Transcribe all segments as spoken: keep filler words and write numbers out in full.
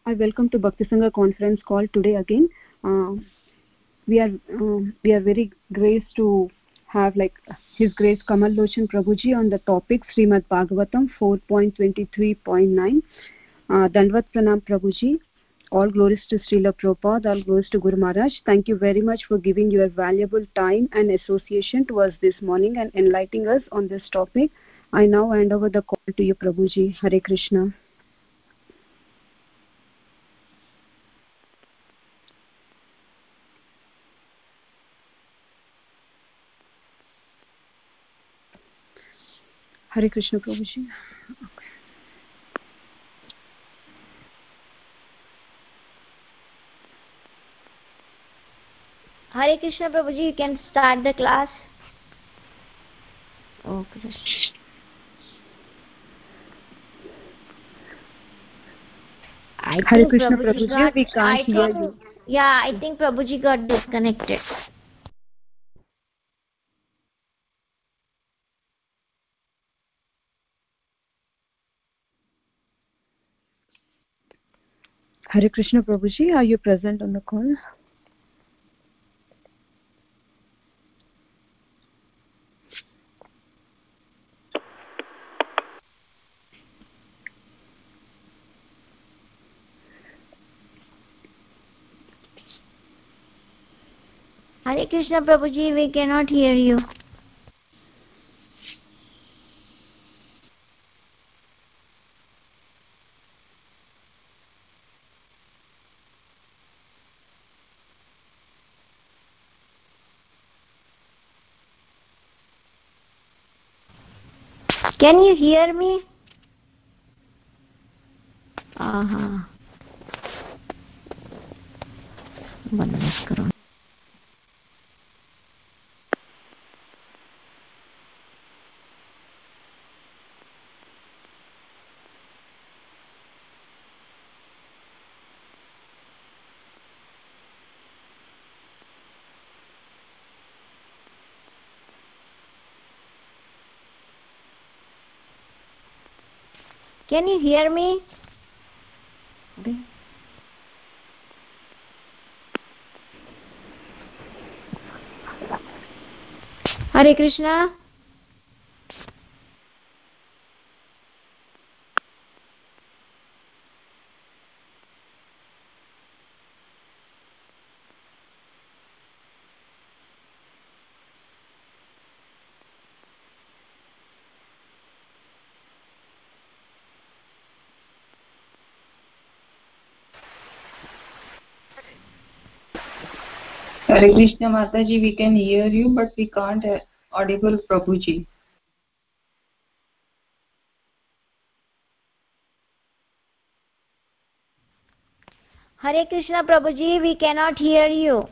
I welcome to Bhakti Sangha conference call today again. Uh, we are uh, we are very graced to have like His Grace Kamal Lochan Prabhuji on the topic Srimad Bhagavatam four point twenty-three point nine. Uh, Dandvat Pranam Prabhuji. All glories to Srila Prabhupada, all glories to Guru Maharaj. Thank you very much for giving your valuable time and association to us this morning and enlightening us on this topic. I now hand over the call to you, Prabhuji. Hare Krishna. Hare Krishna, Prabhuji. Okay. Hare Krishna, Prabhuji, you can start the class. Oh, Krishna. I Hare think Krishna, Prabhuji, Prabhuji, got, we can't I hear think, you. Yeah, I think Prabhuji got disconnected. Hare Krishna, Prabhuji, are you present on the call? Hare Krishna, Prabhuji, we cannot hear you. Can you hear me? Uh-huh. One minute. Can you hear me? Okay. Hare Krishna. Hare Krishna, Mataji, we can hear you, but we can't uh, audible Prabhuji. Hare Krishna, Prabhuji, we cannot hear you.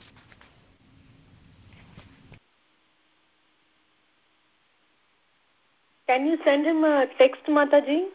Can you send him a text, Mataji?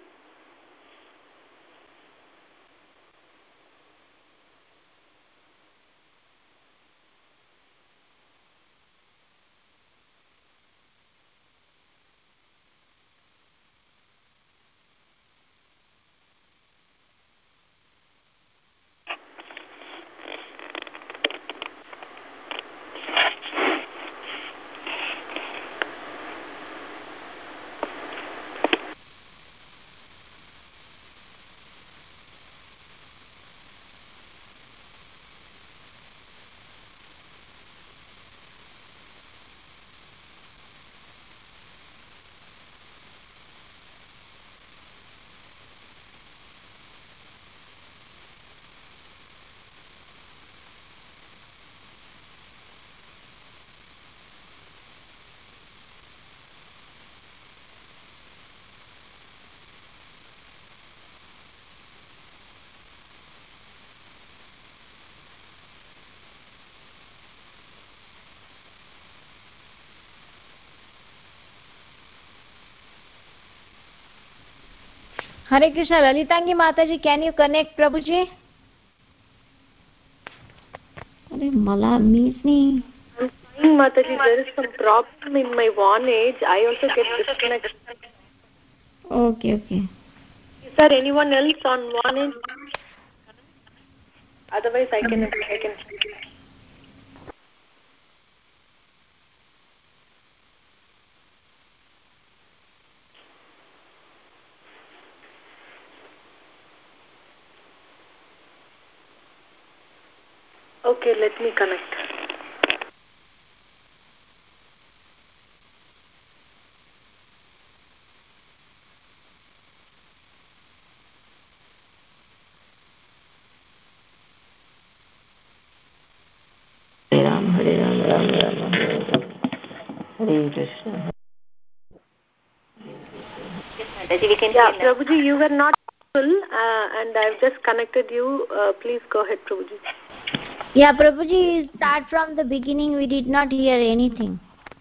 Hare Krishna, Lalitangi Mataji, can you connect Prabhuji? Hare Mala means me. I'm fine, Mataji. There is some problem in my Vonage. I also get disconnected. Okay, okay. Is there anyone else on Vonage? Otherwise, I can I can. Okay, let me connect. Hare Ram, Hare Ram, Ram Ram, Hare Hare. Hare Krishna. Yeah, Prabhuji, you were not full, uh, and I've just connected you. Uh, please go ahead, Prabhuji. Yeah, Prabhuji, start from the beginning. We did not hear anything.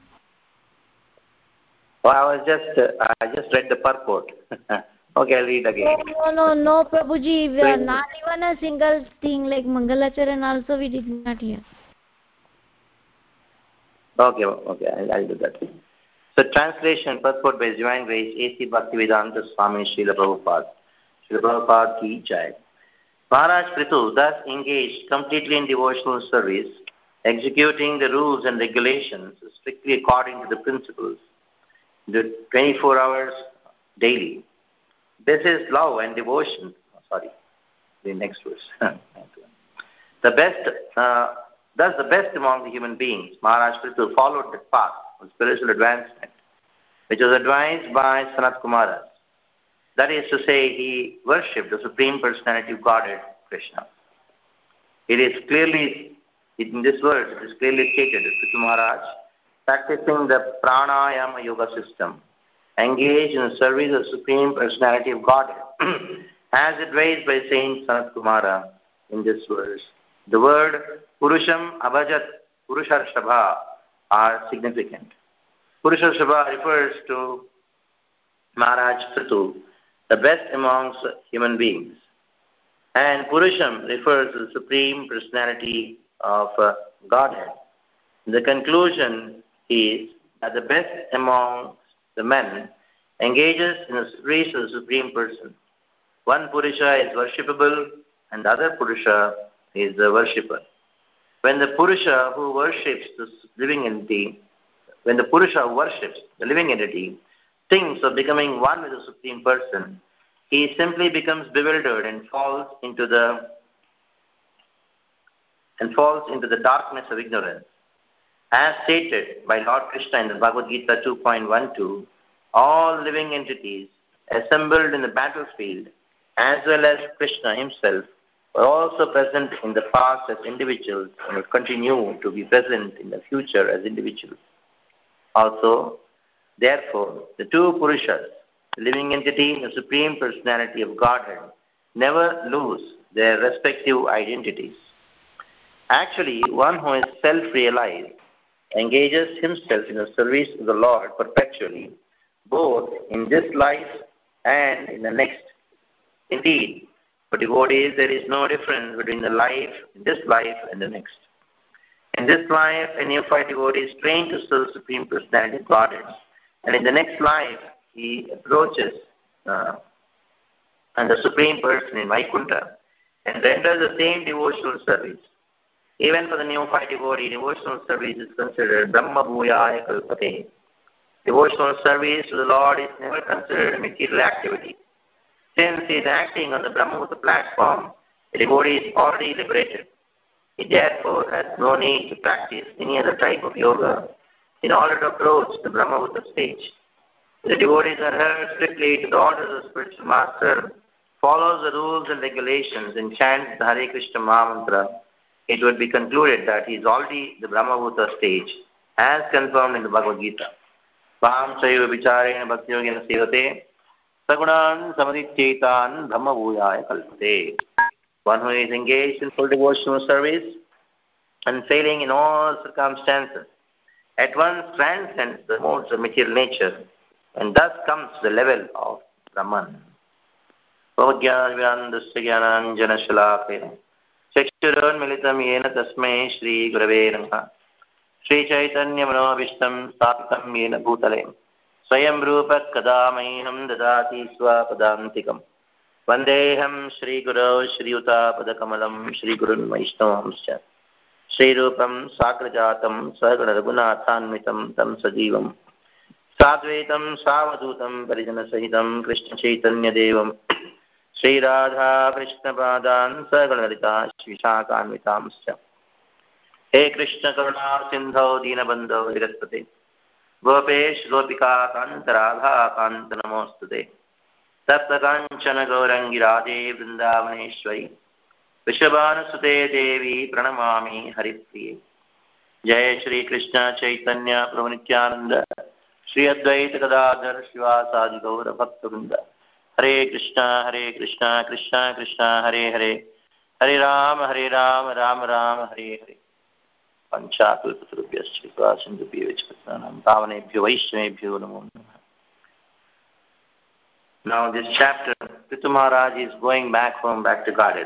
Oh, I was just, uh, I just read the purport. Okay, I'll read again. No, no, no, no, Prabhuji. We are not even a single thing like Mangalacharan also we did not hear. Okay, okay, I'll, I'll do that. So, translation, purport by His Divine Grace, A C Bhaktivedanta Swami Srila Prabhupada. Srila Prabhupada ki jai. Maharaj Prithu thus engaged completely in devotional service, executing the rules and regulations strictly according to the principles, the twenty-four hours daily. This is love and devotion. Oh, sorry, the next verse. the best, uh, thus the best among the human beings, Maharaj Prithu followed the path of spiritual advancement, which was advised by Sanat Kumara. That is to say, he worshipped the Supreme Personality of Godhead, Krishna. It is clearly, in this verse, it is clearly stated that Prithu Maharaj, practicing the Pranayama Yoga system, engaged in the service of the Supreme Personality of Godhead, as advised by Saint Sanat Kumara in this verse. The word Purusham Abhajat, Purusharshabha are significant. Purusharshabha refers to Maharaj Prithu, the best amongst human beings. And Purusham refers to the Supreme Personality of uh, Godhead. The conclusion is that the best among the men engages in the service of the Supreme Person. One Purusha is worshipable and the other Purusha is the worshipper. When the Purusha who worships the living entity, when the Purusha who worships the living entity thinks of becoming one with the Supreme Person, he simply becomes bewildered and falls into the and falls into the darkness of ignorance. As stated by Lord Krishna in the Bhagavad Gita two point twelve, all living entities assembled in the battlefield, as well as Krishna himself, were also present in the past as individuals and will continue to be present in the future as individuals. Also, therefore, the two Purushas, the living entity and the Supreme Personality of Godhead, never lose their respective identities. Actually, one who is self-realized engages himself in the service of the Lord perpetually, both in this life and in the next. Indeed, for devotees, there is no difference between the life, this life and the next. In this life, a neophyte devotee is trained to serve the Supreme Personality of Godhead, and in the next life, he approaches uh, and the Supreme Person in Vaikuntha and renders the same devotional service. Even for the neophyte devotee, devotional service is considered Brahma Bhuyaya Kalpate. Devotional service to the Lord is never considered a material activity. Since he is acting on the Brahmavutta platform, the devotee is already liberated. He therefore has no need to practice any other type of yoga in order to approach the Brahmavutta stage. The devotees adhere strictly to the orders of the spiritual master, follows the rules and regulations, and chants the Hare Krishna Mahamantra, it would be concluded that he is already the Brahmavutta stage, as confirmed in the Bhagavad Gita. Vam Chaiva Vicharena Bhakti Yogena Sevate Sagunan Samadhichetan Brahma Bhuyaya Kalpate. One who is engaged in full devotional service and failing in all circumstances at once transcends the modes of material nature and thus comes to the level of Brahman. Bhavagyanandasya Gyananjana Shalakaya Chakshurunmilitam Yena Tasmai Shri Gurave Namaha Shri Chaitanya Manobishtam Sthapitam Yena Bhutale Swayam Rupa Kadamainam Dadati Swapadantikam Vandeham Shri Guru Shri Utapadakkamalam Shri Gurun Vaishnavamscha Shri Rupam Sakrajatam Sagana Raghunathanvitam Tam Sajivam Sadvaitam Savadutam Parijana Sahitam Krishna Chaitanya Devam Shri Radha Krishna Padan Saganarita Vishakhanvitamscha He Krishna Karuna Sindho Dinabandho Jagaspate Gopesh Gopika Kanta Radha Kanta Namostute Tapta Kanchana Gaurangi Radhe Vrindavaneshwari Vishabhana Sute Devi Pranamami Haripriye Jai Shri Krishna Chaitanya Prabhu Nityananda Shri Advaita Gadadhar Srivasadi Gaura Bhakta Hare Krishna Hare Krishna Krishna Krishna Hare Hare Hare Rama Hare Rama Rama Rama Hare Hare Panchakalpatarubhyas Srivasindubhyo Vichpatnanam Pavanebhyo Vaishnavebhyo Namo Namaha. Now this chapter, Prithu Maharaj is going back home, back to Godhead.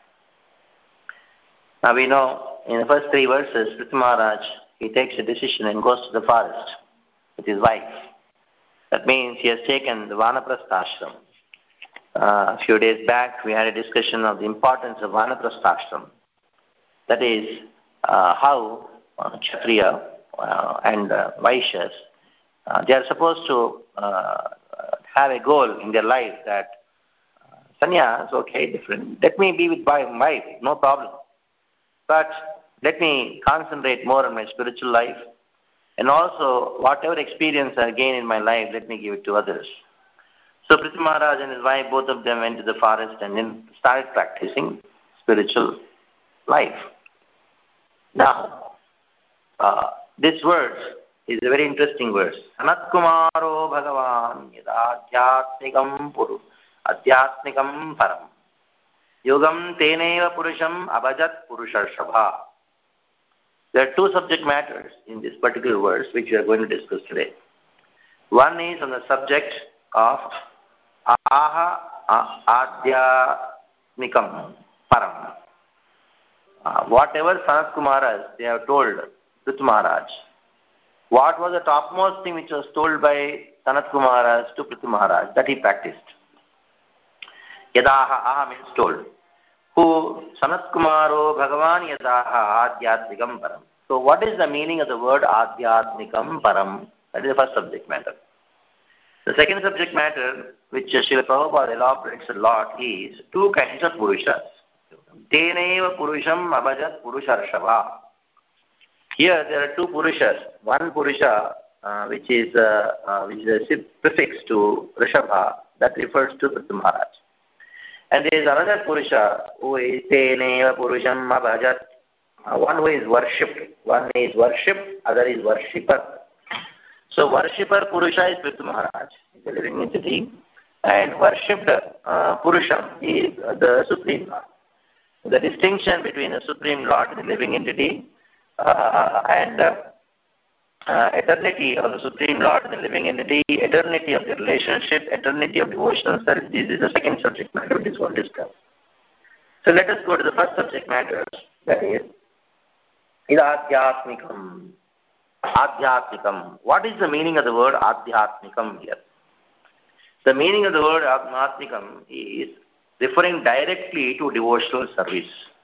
Now we know in the first three verses, Prithu Maharaj, he takes a decision and goes to the forest with his wife. That means he has taken the Vanaprastha ashram. Uh, a few days back, we had a discussion of the importance of Vanaprastha ashram. That is uh, how uh, Kshatriya uh, and uh, Vaishyas, uh, they are supposed to uh, have a goal in their life that uh, sannyas, okay, different. Let me be with my wife, no problem. But let me concentrate more on my spiritual life, and also whatever experience I gain in my life, let me give it to others. So Prithu Maharaj and his wife, both of them went to the forest and then started practicing spiritual life. Now, uh, this verse is a very interesting verse. Sanat Kumaro Bhagavan Yadadhyatmikam Puru Adhyatmikam Param Yogam Teneva Purusham Abhajat Purusharshabha. There are two subject matters in this particular verse which we are going to discuss today. One is on the subject of Aha Adhyatmikam Param. Uh, whatever Sanat Kumaras they have told Prithu Maharaj, what was the topmost thing which was told by Sanat Kumaras to Prithu Maharaj that he practiced? Yadaha, aha means told. Who Sanat Kumaro Bhagavan Yadaha Adhyatmikam Param. So what is the meaning of the word Adhyatmikam Param? That is the first subject matter. The second subject matter, which Srila Prabhupada elaborates a lot, is two kinds of Purushas. Teneva Purusham Abhajat Purusharshabha. Here there are two Purushas. One Purusha, uh, which is uh, uh, which is a prefix to Rishabha, that refers to Prithu Maharaj. And there is another Purusha who is Teneva Purusham Abhajat, uh, one who is worshipped. One is worshipped, other is worshipper. So worshipper Purusha is Prithu Maharaj, is a living entity, and worshipped uh, Purusha is the Supreme Lord. The distinction between the Supreme Lord, the living entity, uh, and uh, uh, eternity of the Supreme Lord, the living entity, eternity of the relationship, eternity of devotional service. This is the second subject matter which is going to discuss. So let us go to the first subject matter, that is Adhyatmikam. Adhyatmikam. What is the meaning of the word Adhyatmikam here? The meaning of the word Adhyatmikam is referring directly to devotional service.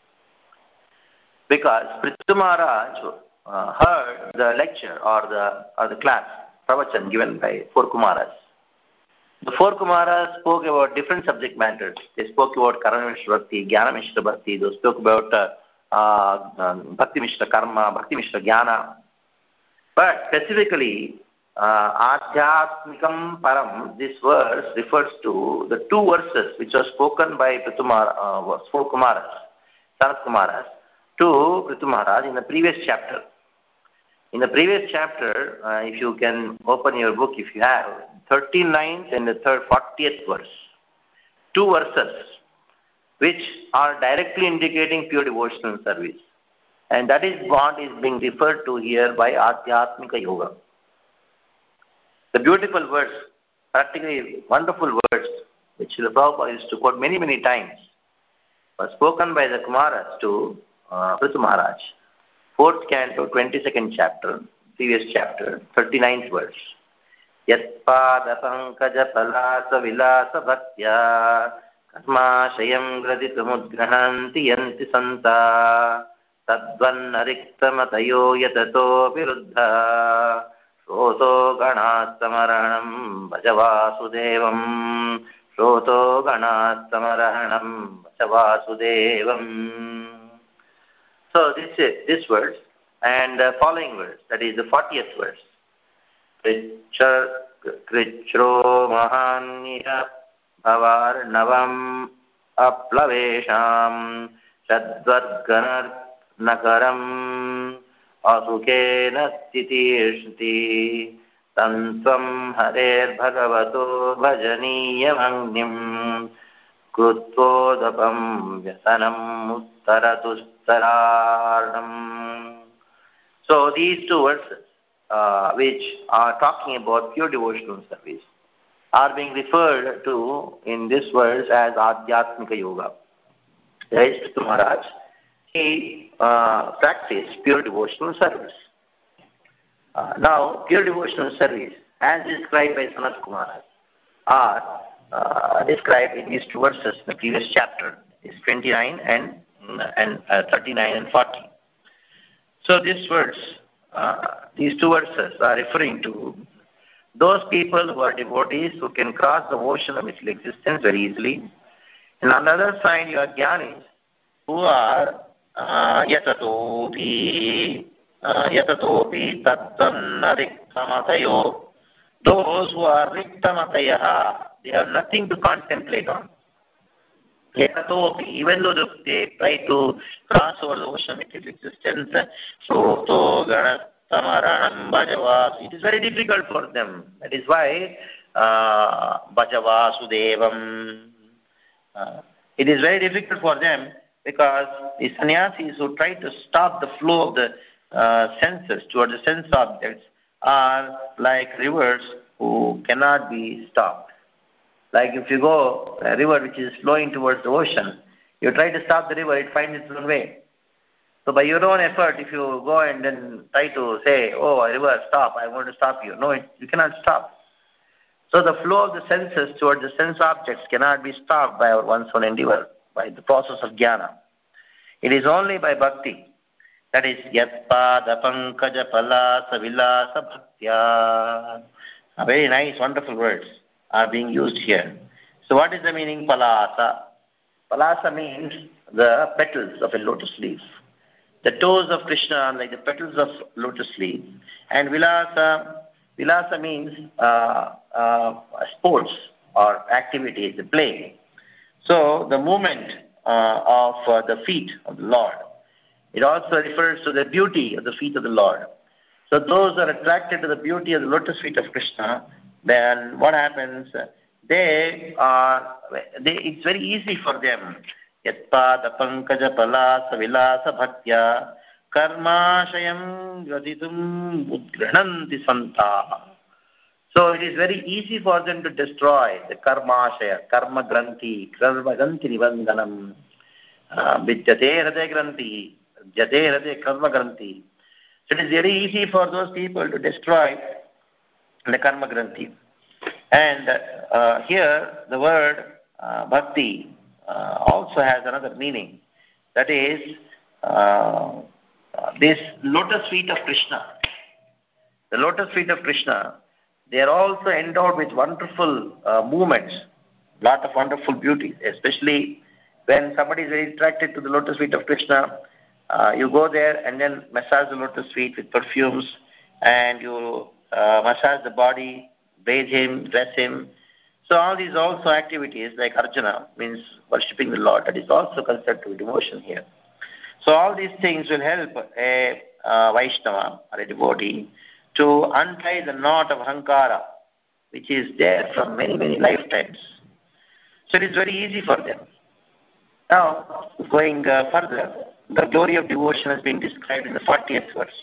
Because Prithu Maharaj uh, heard the lecture or the or the class, pravachan given by four Kumaras. The four Kumaras spoke about different subject matters. They spoke about Karma Mishra Bhakti, Jnana Mishra Bhakti, they spoke about uh, uh, um, Bhakti Mishra Karma, Bhakti Mishra Jnana. But specifically, uh, Adhyatmikam Param, this verse refers to the two verses which are spoken by Prithu Maharaj, uh, four Kumaras, Sanat Kumaras, to Prithu Maharaj in the previous chapter. In the previous chapter, uh, if you can open your book, if you have, thirty-ninth and the third, fortieth verse. Two verses which are directly indicating pure devotional service. And that is what is being referred to here by Adhyatmika Yoga. The beautiful words, practically wonderful words, which Srila Prabhupada used to quote many, many times, were spoken by the Kumaras to uh, Prithu Maharaj. Fourth canto, twenty-second chapter, previous chapter, thirty-ninth verse. Yat pada pankaja palasa vilasa bhaktya कर्माशयं ग्रथितमुद्गृह्णन्ति यन्ति सन्ता तद्वन्नरिक्तमतयो यततो विरुद्धा श्रोतो गणास्तमरणं भज वासुदेवं श्रोतो गणास्तमरणं भज वासुदेवं. So this is this verse and the following verse, that is the fortieth verse. Krichro mahanya bhavarnavam aplavesham shadvarganar nakaram asukena titirshti tantvam harer bhagavato bhajaniyamagnim krutvodapam vyasanam uttaratustararnam. So these two verses Uh, which are talking about pure devotional service are being referred to in this verse as Adhyatmika Yoga. Jayasthita Maharaj, he uh, practiced pure devotional service. Uh, now, pure devotional service, as described by Sanat Kumara, are uh, described in these two verses, the previous chapter, is twenty-nine and, and uh, thirty-nine and forty. So this verse, Uh, these two verses are referring to those people who are devotees who can cross the ocean of material existence very easily. And on the other side, you have jnanis who are yatatopi yatatopi tattanna riktamatayo. Those who are riktamatayaha, they have nothing to contemplate on. Even though they try to cross over the ocean of existence, it is very difficult for them. That is why Bhajavasudevam. Uh, it is very difficult for them because the sannyasis who try to stop the flow of the uh, senses towards the sense objects are like rivers who cannot be stopped. Like if you go a river which is flowing towards the ocean, you try to stop the river, it finds its own way. So by your own effort, if you go and then try to say, oh, river, stop, I want to stop you. No, it, you cannot stop. So the flow of the senses towards the sense objects cannot be stopped by one's own endeavor, by the process of jnana. It is only by bhakti. That is, yatpada pankaja palasa vilasa bhaktya. Very nice, wonderful words are being used here. So what is the meaning palasa? Palasa means the petals of a lotus leaf. The toes of Krishna are like the petals of lotus leaf. And vilasa, vilasa means uh, uh, sports or activities, the play. So the movement uh, of uh, the feet of the Lord. It also refers to the beauty of the feet of the Lord. So those who are attracted to the beauty of the lotus feet of Krishna, then what happens? They are, they, it's very easy for them. Yatpada pankaja palasa vilasa bhaktya karmashayam graditum udgrananti santa. So it is very easy for them to destroy the karmashaya, karma granthi, karma granthi nivandanam, vidyate hridaya granthi, vidyate hridaya karma granthi. So it is very easy for those people to destroy the karma granthi. And uh, here the word uh, bhakti uh, also has another meaning. That is uh, this lotus feet of Krishna. The lotus feet of Krishna, they are also endowed with wonderful uh, movements, lot of wonderful beauty, especially when somebody is very attracted to the lotus feet of Krishna. Uh, you go there and then massage the lotus feet with perfumes and you uh, massage the body, bathe him, dress him. So all these also activities like Arjuna means worshipping the Lord. That is also considered to be devotion here. So all these things will help a uh, Vaishnava or a devotee to untie the knot of Ahankara, which is there from many, many lifetimes. So it is very easy for them. Now, going uh, further, the glory of devotion has been described in the fortieth verse.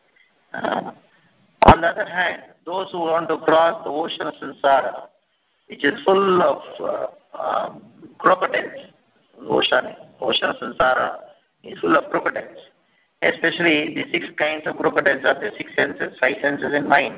Uh, on the other hand, those who want to cross the ocean of samsara, which is full of uh, um, crocodiles, ocean, ocean of samsara is full of crocodiles. Especially the six kinds of crocodiles are the six senses, five senses and mind.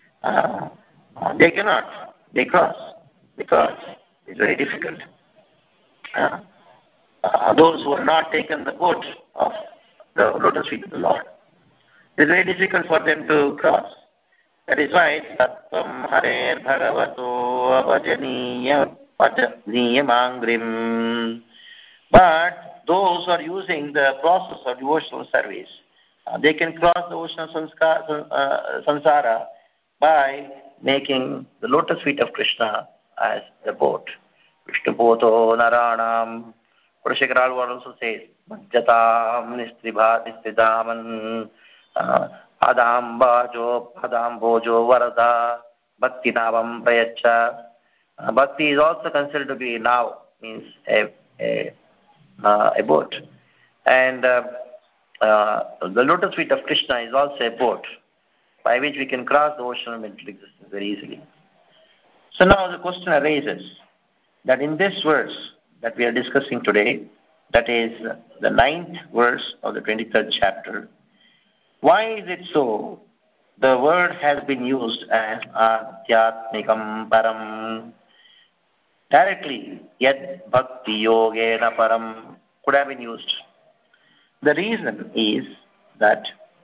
Uh, they cannot, they cross, because it's very difficult. uh, uh, those who have not taken the boat of the lotus feet of the Lord. It is very difficult for them to cross. That is why Tattvam Hare Bhagavato Avajaniya Niyamangrim. But those who are using the process of devotional service, uh, they can cross the ocean of sanskar, uh, samsara by making the lotus feet of Krishna as the boat. Vishnu Poto Naranam. Purashekara Alvar also says, Majjatam Nistribha Nistridaman Padam Bajo Padam Bojo Varada Bhakti Navam Prayacha. Uh, Bhakti is also considered to be now, means a, a, uh, a boat. And uh, uh, the lotus feet of Krishna is also a boat by which we can cross the ocean of mental existence very easily. So now the question arises that in this verse that we are discussing today, that is the ninth verse of the twenty-third chapter, why is it so? The word has been used as Adhyatmikam Param. Directly, Yad Bhakti Yogena Param could have been used. The reason is that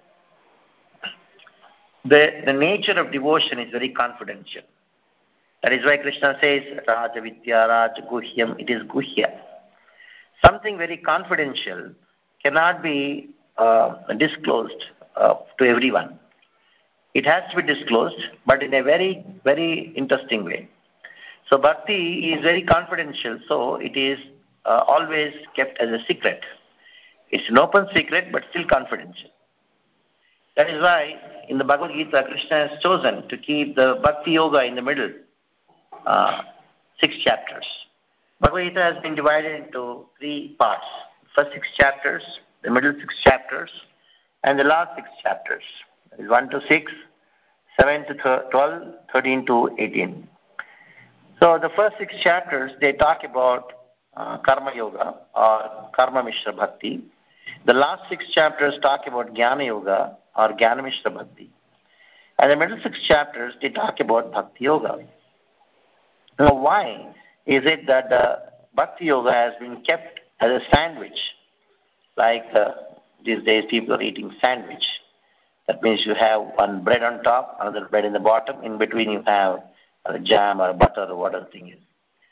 the, the nature of devotion is very confidential. That is why Krishna says, Raja Vidya Raja Guhyam, it is Guhya. Something very confidential cannot be uh, disclosed uh, to everyone. It has to be disclosed, but in a very, very interesting way. So bhakti is very confidential, so it is uh, always kept as a secret. It's an open secret, but still confidential. That is why in the Bhagavad Gita, Krishna has chosen to keep the Bhakti Yoga in the middle, uh, six chapters. Bhagavad Gita has been divided into three parts. First six chapters, the middle six chapters, and the last six chapters. That is one to six, seven to twelve, thirteen to eighteen. So the first six chapters, they talk about uh, Karma Yoga or Karma Mishra Bhakti. The last six chapters talk about Jnana Yoga or Jnana Mishra Bhakti. And the middle six chapters, they talk about Bhakti Yoga. Now why is it that the Bhakti Yoga has been kept as a sandwich? Like uh, these days people are eating sandwich. That means you have one bread on top, another bread in the bottom. In between you have a jam or butter or whatever thing is.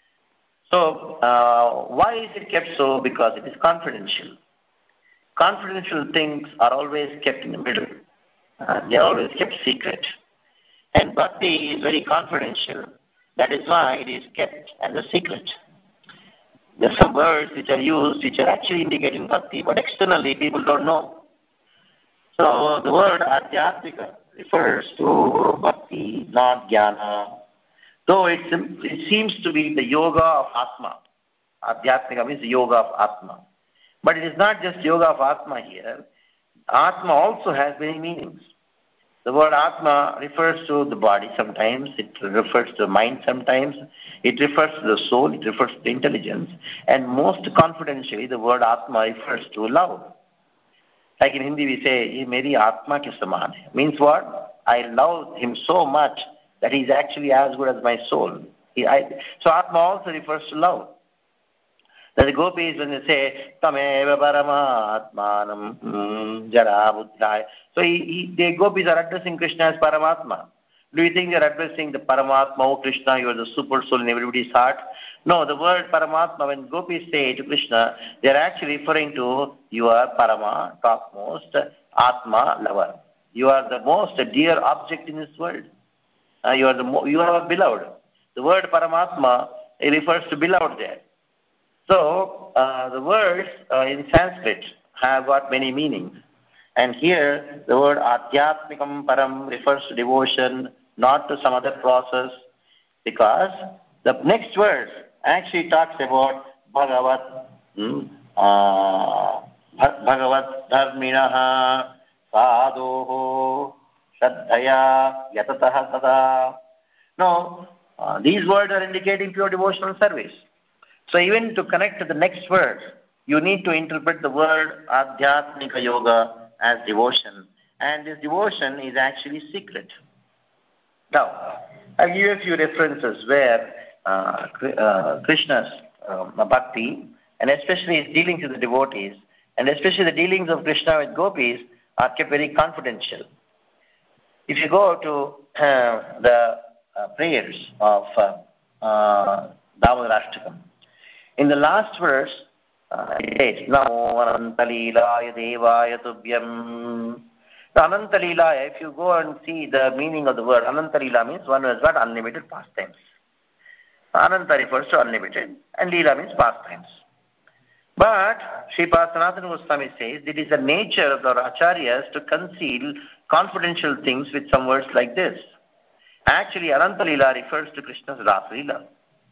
So uh, why is it kept so? Because it is confidential. Confidential things are always kept in the middle. Uh, they are always kept secret. And bhakti is very confidential. That is why it is kept as a secret. There are some words which are used which are actually indicating bhakti, but externally people don't know. So the word Adhyatmika refers to bhakti, not jnana. Though it, it seems to be the yoga of Atma. Adhyatmika means the yoga of Atma. But it is not just yoga of Atma here. Atma also has many meanings. The word Atma refers to the body sometimes, it refers to the mind sometimes, it refers to the soul, it refers to the intelligence, and most confidentially the word Atma refers to love. Like in Hindi we say, "Ye meri Atma ke saman hai." Means what? I love him so much that he is actually as good as my soul. He, I, so Atma also refers to love. That the gopis, when they say, Tameva Paramatmanam Jara Buddhaya. So he, he, the gopis are addressing Krishna as Paramatma. Do you think they are addressing the Paramatma, oh Krishna, you are the super soul in everybody's heart? No, the word Paramatma, when gopis say to Krishna, they are actually referring to you are Parama, topmost, Atma, lover. You are the most dear object in this world. Uh, you are the mo- you are beloved. The word Paramatma, it refers to beloved there. So, uh, the words uh, in Sanskrit have got many meanings. And here, the word Adhyatmikam Param refers to devotion, not to some other process, because the next verse actually talks about Bhagavat, hmm, uh, Bhagavat Dharminaha Sadhoho Shraddhaya Yatataha Sada. No, uh, these words are indicating pure devotional service. So even to connect to the next verse, you need to interpret the word Adhyatmika Yoga as devotion. And this devotion is actually secret. Now, I'll give you a few references where uh, uh, Krishna's um, bhakti, and especially his dealings with the devotees, and especially the dealings of Krishna with gopis are kept very confidential. If you go to uh, the uh, prayers of uh, uh, Damodarashtakam, in the last verse, uh, it says, Namo Anantalilaya Devaya Tubhyam. The Anantalilaya, if you go and see the meaning of the word, Anantalila means one who has got unlimited pastimes. Ananta refers to unlimited, and Leela means pastimes. But Sripad Sanatana Goswami says it is the nature of the acharyas to conceal confidential things with some words like this. Actually, Ananta Leela refers to Krishna's Rasa Leela.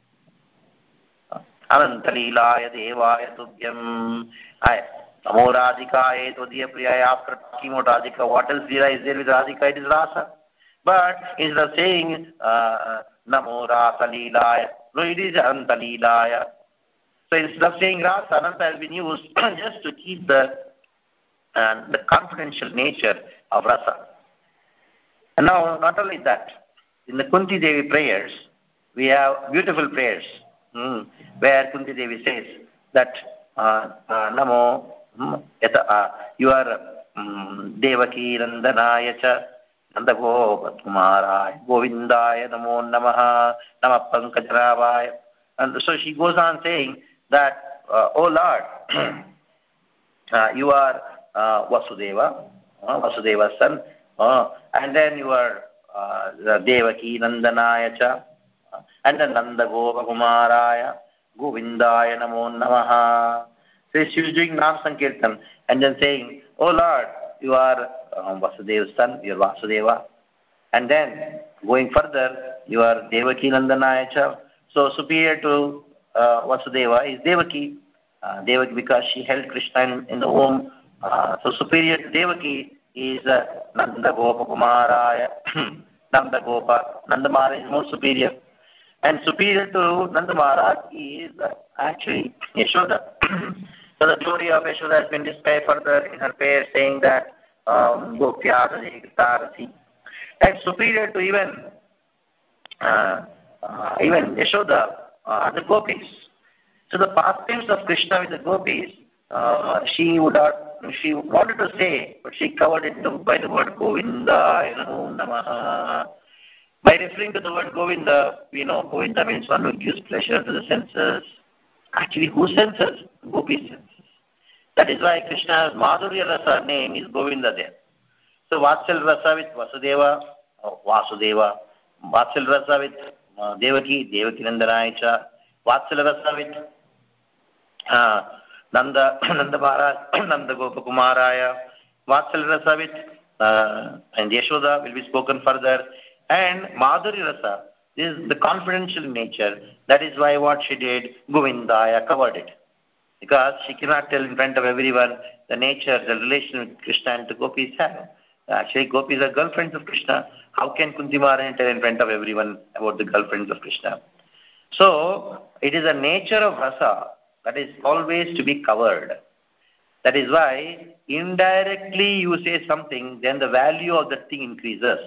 Ananta Leelaya Devaya Tubhyam. Namo Radhikaye Todiya Priyaya. After talking about Radhika, what else Leela is there with Radhika? It is Rasa. But instead of saying uh, Namo Rasa Leelaya, no, it is Ananta Leelaya. So instead of saying Rasa, Ananta has been used just to keep the uh, the confidential nature of Rasa. And now, not only that, in the Kunti Devi prayers, we have beautiful prayers hmm, where Kunti Devi says that uh, uh, Namo, hmm, yata, uh, you are um, Devaki Nandanaya cha Nanda Gopakumaraya Govindaya Namo Namaha Nama Pankajravaya. And so she goes on saying that, uh, oh Lord, uh, you are uh, Vasudeva, uh, Vasudeva's son, uh, and then you are uh, Devaki Nandanaya cha, uh, and then Nanda Gopakumaraya Govindaya Namo Namaha. So she was doing Nam Sankirtan and then saying, oh Lord, you are um, Vasudeva's son, you are Vasudeva. And then going further, you are Devaki Nandanaya cha. So superior to uh, Vasudeva is Devaki. Uh, Devaki because she held Krishna in, in the womb. Uh, so superior to Devaki is uh, Nanda Gopa Kumaraya. Nanda Gopa. Nanda Maharaj is more superior. And superior to Nanda Maharaj is uh, actually Yashoda. So the glory of Yashoda has been displayed further in her prayer saying that Gopyadasi Tarasi. And superior to even uh, uh, even Yashoda uh, the gopis. So the pastimes of Krishna with the gopis, uh, she would not, she wanted to say, but she covered it by the word Govinda, you know, Namaha. By referring to the word Govinda, we know Govinda means one who gives pleasure to the senses. Actually, whose senses? Gopi senses. That is why Krishna's Madhurya Rasa name is Govinda there. So Vatsal Rasa with Vasudeva, oh, Vasudeva. Vatsal Rasa with uh, Devaki, Devaki Nandanaya cha. Vatsal Rasa with uh, Nanda, Nanda Maharaj, Nanda Gopakumaraya. Vatsal Rasa with uh, and Yashoda will be spoken further. And Madhurya Rasa is the confidential nature. That is why what she did, Govindaya covered it. Because she cannot tell in front of everyone the nature, the relation with Krishna and the gopis have. Actually, gopis are girlfriends of Krishna. How can Kunti Maharani tell in front of everyone about the girlfriends of Krishna? So, it is a nature of rasa that is always to be covered. That is why, indirectly you say something, then the value of that thing increases.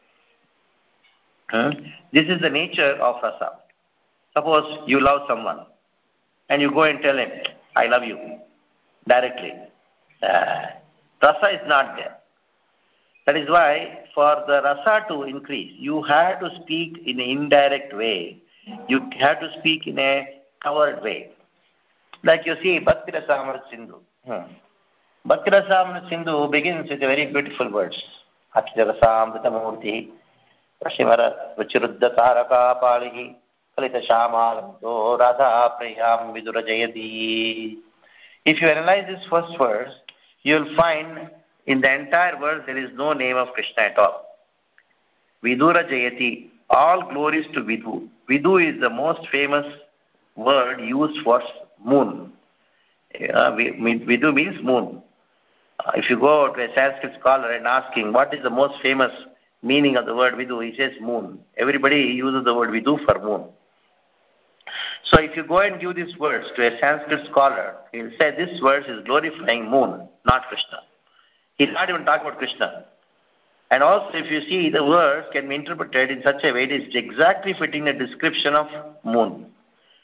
Hmm? This is the nature of rasa. Suppose you love someone, and you go and tell him, I love you, directly. Uh, rasa is not there. That is why, for the rasa to increase, you have to speak in an indirect way. You have to speak in a covered way. Like you see, Bhakti Rasamrita Sindhu. Hmm. Bhakti Rasamrita Sindhu begins with a very beautiful words. Bhakti Rasamrita Murti, Prashimara Vachiruddha Taraka Palihi, Kalita Shamalanto Radha Priyam Vidura Jayati. If you analyze this first verse, you will find in the entire verse there is no name of Krishna at all. Vidura Jayati, all glories to Vidu. Vidu is the most famous word used for moon. Uh, Vidu means moon. Uh, if you go to a Sanskrit scholar and ask him what is the most famous meaning of the word Vidu, he says moon. Everybody uses the word Vidu for moon. So if you go and give these words to a Sanskrit scholar, he will say this verse is glorifying moon, not Krishna. He's not even talking about Krishna. And also if you see, the verse can be interpreted in such a way it is exactly fitting the description of moon.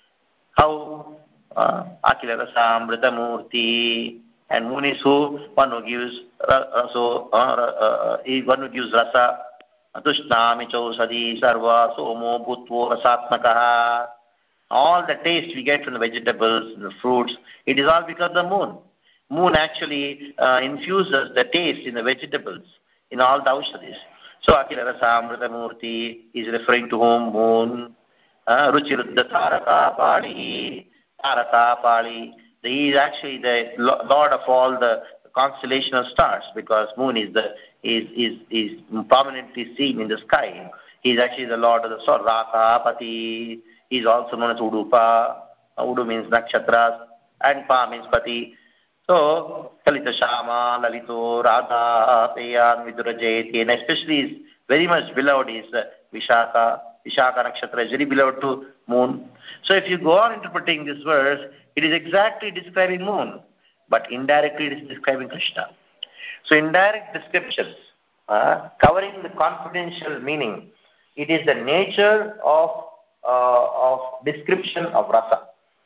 How uh, Akila Rasamrita Murti, and moon is who? One who gives raso, uh, uh, one who gives rasa, Atushnami Chausadi, Sarva, Somo, Bhutvo, Rasatmakaha. All the taste we get from the vegetables and the fruits, it is all because of the moon. Moon actually uh, infuses the taste in the vegetables, in all the aushadis. So Akila Rasamrita Murti is referring to whom? Moon. Uh, Ruchiruddha Taraka Pali. Taraka Pali. He is actually the lord of all the constellation of stars, because moon is the is is is prominently seen in the sky. He is actually the lord of the sun. Raka Pati. He is also known as Udupa. Udu means nakshatras, and Pa means Pati. So Kalita Shama, Lalito, Radha, Peyan, Vidurajayati, and especially is very much beloved is uh, Vishaka. Vishaka Nakshatra is very beloved to moon. So if you go on interpreting this verse, it is exactly describing moon, but indirectly it is describing Krishna. So indirect descriptions, uh, covering the confidential meaning, it is the nature of, uh, of description of rasa.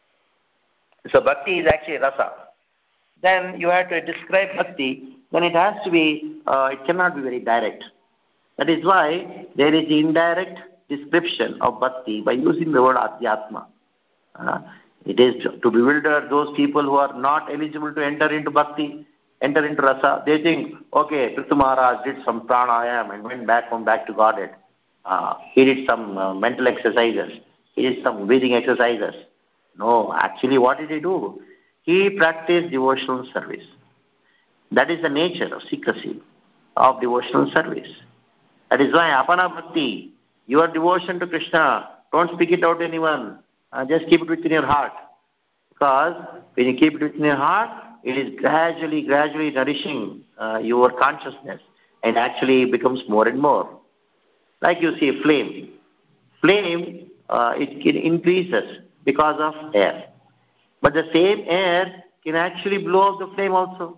So bhakti is actually rasa. Then you have to describe bhakti, then it has to be, uh, it cannot be very direct. That is why there is indirect description of bhakti by using the word adhyatma. Uh, it is to, to bewilder those people who are not eligible to enter into bhakti, enter into rasa. They think, okay, Prithu Maharaj did some pranayam and went back home, back to Godhead. Uh, he did some uh, mental exercises. He did some breathing exercises. No, actually what did he do? He practiced devotional service. That is the nature of secrecy of devotional service. That is why apana bhakti, your devotion to Krishna, don't speak it out to anyone. Uh, just keep it within your heart. Because when you keep it within your heart, it is gradually, gradually nourishing uh, your consciousness, and actually becomes more and more. Like you see a flame. Flame, uh, it, it increases because of air. But the same air can actually blow up the flame also.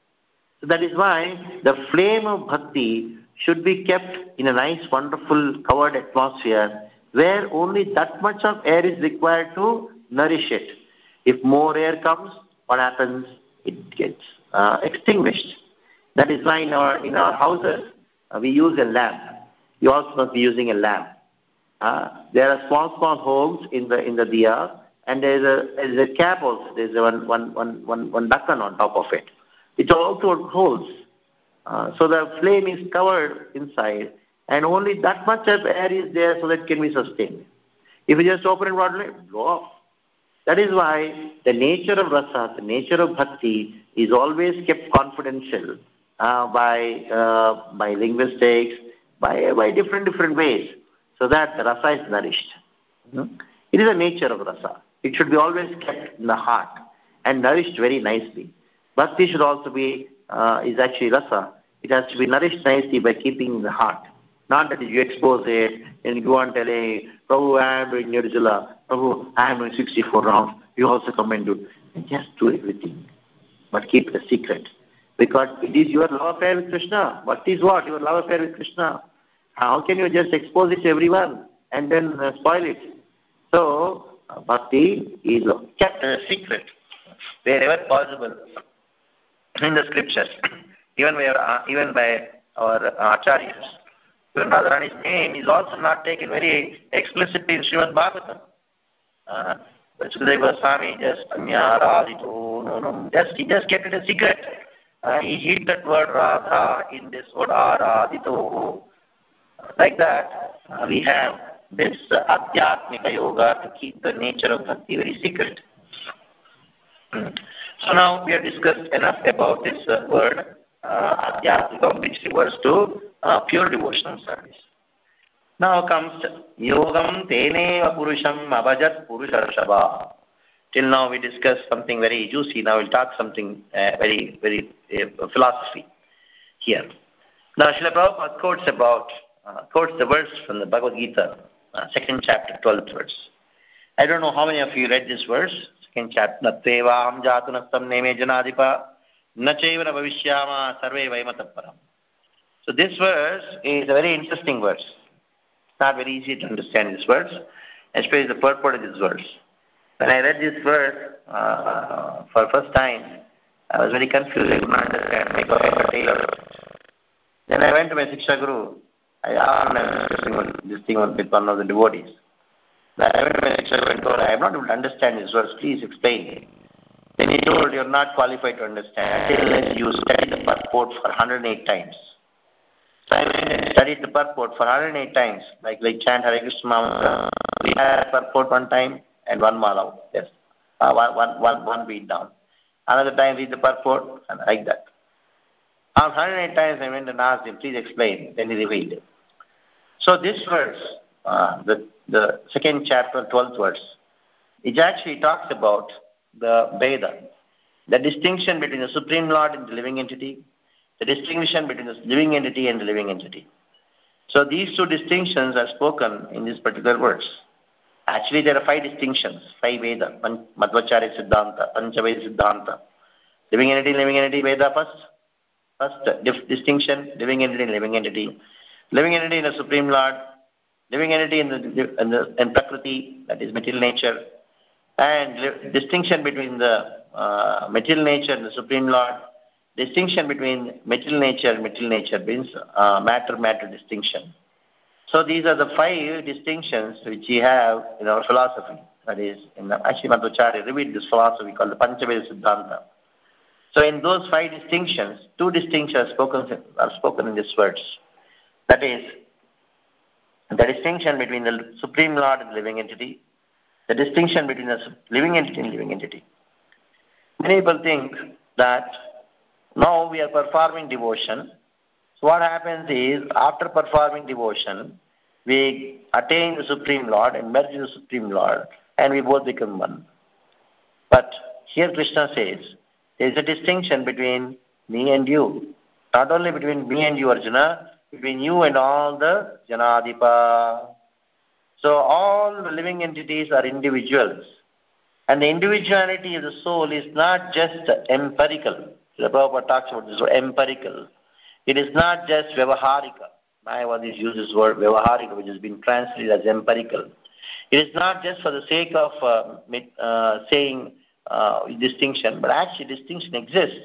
So that is why the flame of bhakti should be kept in a nice, wonderful, covered atmosphere where only that much of air is required to nourish it. If more air comes, what happens? It gets uh, extinguished. That is why in our, in our houses, uh, we use a lamp. You also must be using a lamp. Uh, there are small, small holes in the in the diya, and there is a there is a cap also. There is a one one one one one dakkan on top of it. It's also holes. Uh, so the flame is covered inside, and only that much of air is there so that it can be sustained. If you just open it broadly, blow off. That is why the nature of rasa, the nature of bhakti, is always kept confidential uh, by uh, by linguistics, by by different different ways, so that the rasa is nourished. Mm-hmm. It is the nature of rasa. It should be always kept in the heart and nourished very nicely. Bhakti should also be uh, is actually rasa. It has to be nourished nicely by keeping in the heart. Not that you expose it and you go on telling, Prabhu, I am doing Nirjala, Prabhu, I am doing sixty-four rounds, you also come and do. And just do everything. But keep it a secret. Because it is your love affair with Krishna. Bhakti is what? Your love affair with Krishna. How can you just expose it to everyone and then uh, spoil it? So, uh, Bhakti is kept a secret wherever possible in the scriptures. Even by our, even by our uh, acharyas. Even Radharani's name is also not taken very explicitly in Srimad Bhagavatam. Uh, Sukadeva Goswami just, just, he just kept it a secret. Uh, he hid that word Radha in this word Aradito. Like that, uh, we have this uh, Adhyatmika Yoga to keep the nature of Bhakti very secret. So now we have discussed enough about this uh, word uh, Adhyatmika, which refers to uh, pure devotional service. Now comes Yogam Teneva Purusham Abhajat Purusharshava. Till now we discussed something very juicy. Now we'll talk something uh, very, very uh, philosophy here. Now Srila Prabhupada quotes about, uh, quotes the verse from the Bhagavad Gita, uh, second chapter, twelfth verse. I don't know how many of you read this verse. Second chapter. Natvevaham jatu nastam neme janadipa nacheva bhavishyama sarve vaimataparam. So this verse is a very interesting verse. It's not very easy to understand this verse, especially the purport of this verse. When I read this verse uh, for the first time, I was very confused. I could not understand. I got a tailor. Then I went to my Siksha Guru. I asked this thing with one of the devotees. Then I went to my Siksha Guru and told, I am not able to understand this verse. Please explain. Then he told, you are not qualified to understand unless you study the purport for one hundred eight times. So I went and studied the purport for one hundred eight times. Like like chant Hare Krishna Mantra. We had a purport one time and one mala. Yes. Uh, one, one, one, one beat down. Another time read the purport and like that. On one hundred eight times I went and asked him, please explain. Then he revealed it. So this verse, uh, the, the second chapter, twelfth verse, it actually talks about the Veda, the distinction between the Supreme Lord and the living entity, the distinction between the living entity and the living entity. So these two distinctions are spoken in this particular verse. Actually, there are five distinctions, five Veda, Madhvacharya Siddhanta, Panchaveda Siddhanta. Living entity, living entity, Veda first. First dif- distinction, living entity, living entity. Living entity in the Supreme Lord, living entity in the in, the, in Prakriti, that is material nature, and li- distinction between the uh, material nature and the Supreme Lord. Distinction between material nature and material nature means uh, matter-matter distinction. So these are the five distinctions which we have in our philosophy. That is, in the, actually Madhvacharya revealed this philosophy called the Panchaveda Siddhanta. So in those five distinctions, two distinctions are spoken, are spoken in this verse. That is, the distinction between the Supreme Lord and the living entity, the distinction between the living entity and living entity. Many people think that now we are performing devotion. So what happens is, after performing devotion, we attain the Supreme Lord and merge the Supreme Lord, and we both become one. But here Krishna says, there is a distinction between me and you. Not only between me and you, Arjuna, between you and all the Janadipa. So all the living entities are individuals. And the individuality of the soul is not just empirical. The Prabhupada talks about this word empirical. It is not just Vyavaharika. Mayavadis use this word Vyavaharika, which has been translated as empirical. It is not just for the sake of uh, uh, saying uh, distinction, but actually distinction exists.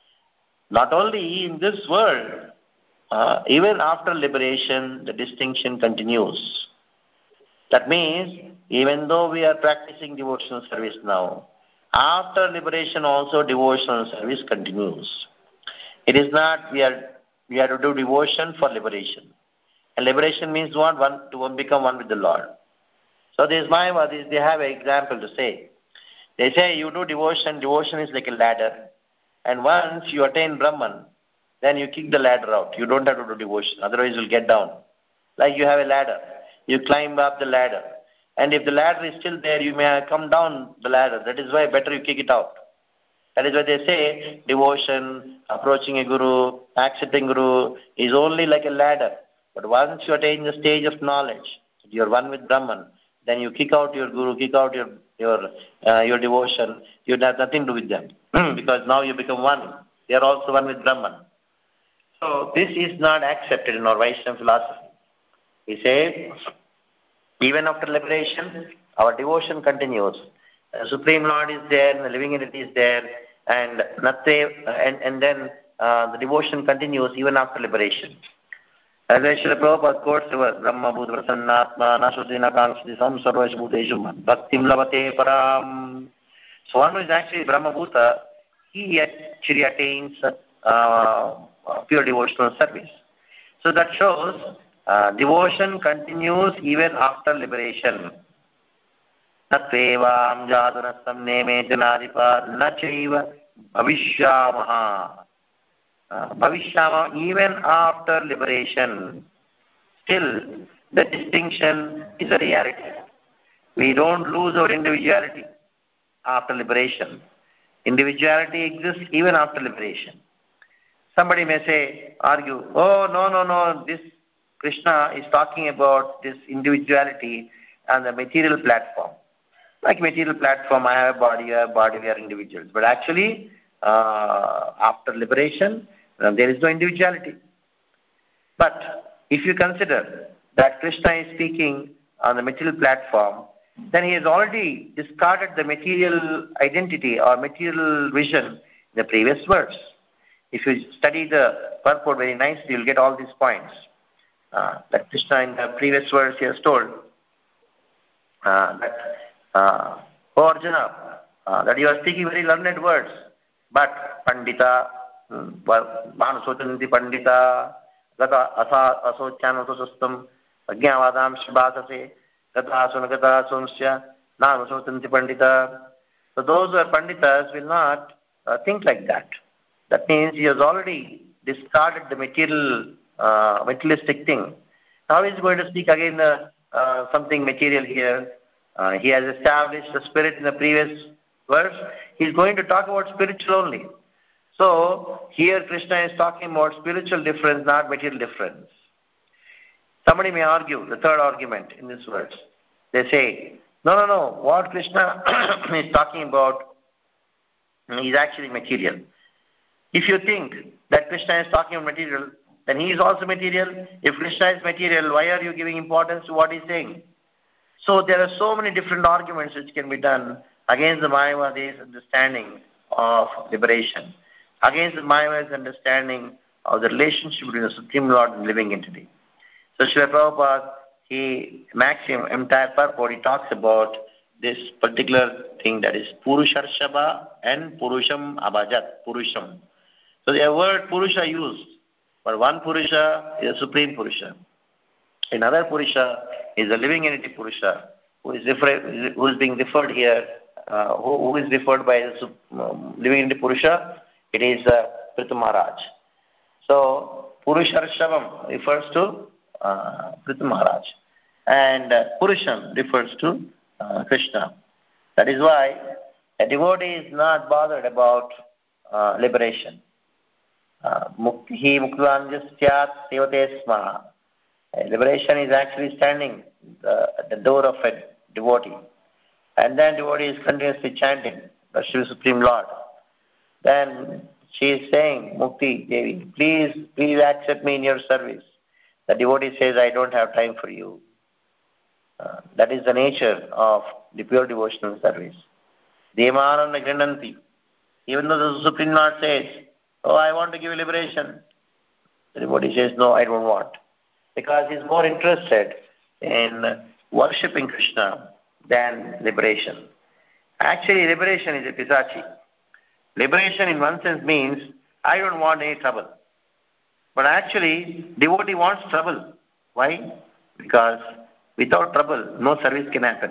Not only in this world, uh, even after liberation, the distinction continues. That means, even though we are practicing devotional service now, after liberation also devotional service continues. It is not we are we have to do devotion for liberation. And liberation means what? One, to become one with the Lord. So these Mayavadis, they have an example to say. They say you do devotion, devotion is like a ladder. And once you attain Brahman, then you kick the ladder out. You don't have to do devotion, otherwise you'll get down. Like you have a ladder. You climb up the ladder. And if the ladder is still there, you may come down the ladder. That is why better you kick it out. That is why they say devotion, approaching a guru, accepting guru is only like a ladder. But once you attain the stage of knowledge, you are one with Brahman, then you kick out your guru, kick out your your uh, your devotion. You have nothing to do with them because now you become one. They are also one with Brahman. So this is not accepted in our Vaishnava philosophy. We say, even after liberation, our devotion continues. The Supreme Lord is there, and the living entity is there, and nothing, and, and then uh, the devotion continues even after liberation. As I Srila Prabhupada quotes to us, Brahma Bhutva Prasannatma Nasutina Kankshati Samsarveshu Bhuteshu Bhaktim Lavate Param. So one who is actually Brahma Bhuta, he actually attains uh, pure devotional service. So that shows uh, devotion continues even after liberation. Natvevam jadunasam neme janadipa nachaiva bhavishyamaha. Uh, bhavishyama, even after liberation, still the distinction is a reality. We don't lose our individuality after liberation. Individuality exists even after liberation. Somebody may say, argue, oh, no, no, no, this Krishna is talking about this individuality on the material platform. Like material platform, I have a body, you have a body, we are individuals. But actually, uh, after liberation, uh, there is no individuality. But if you consider that Krishna is speaking on the material platform, then he has already discarded the material identity or material vision in the previous verse. If you study the purport very nicely, you'll get all these points. Uh, that Krishna in the previous verse he has told uh, that, uh, O Arjuna, uh, that you are speaking very learned words, but Pandita, Manasotanti Pandita, Gata Asa Asochan Asostam, Agyavadam Shibhasase, Gata Asuna Gata Asonsya, Namasotanti Pandita. So those who are Panditas will not uh, think like that. That means he has already discarded the material, uh, materialistic thing. Now he is going to speak again uh, uh, something material here. Uh, he has established the spirit in the previous verse. He is going to talk about spiritual only. So here Krishna is talking about spiritual difference, not material difference. Somebody may argue, the third argument in this verse. They say, no, no, no, what Krishna is talking about is actually material. If you think that Krishna is talking about material, then he is also material. If Krishna is material, why are you giving importance to what he is saying? So there are so many different arguments which can be done against the Mayavadi's understanding of liberation, against the Mayavadi's understanding of the relationship between the Supreme Lord and living entity. So Srila Prabhupada, he, maximum, entire purport, he talks about this particular thing, that is Purusharshaba and Purusham Abhajat, Purusham. So the word Purusha used, but one Purusha is a Supreme Purusha. Another Purusha is a living entity Purusha, who is, refer- who is being referred here, uh, who, who is referred by the um, living entity Purusha. It is uh, Prithu Maharaj. So Purusharshavam refers to uh, Prithu Maharaj, and uh, Purusham refers to uh, Krishna. That is why a devotee is not bothered about uh, liberation. Mukti muktanjasyat sevate smaha. Liberation is actually standing the, at the door of a devotee. And then devotee is continuously chanting the Shiva Supreme Lord. Then she is saying, Mukti Devi, please, please accept me in your service. The devotee says, I don't have time for you. Uh, that is the nature of the pure devotional service. Demananda Grindanti. Even though the Supreme Lord says, oh, I want to give you liberation, the devotee says, no, I don't want. Because he is more interested in worshipping Krishna than liberation. Actually, liberation is a pisachi. Liberation in one sense means, I don't want any trouble. But actually, devotee wants trouble. Why? Because without trouble, no service can happen.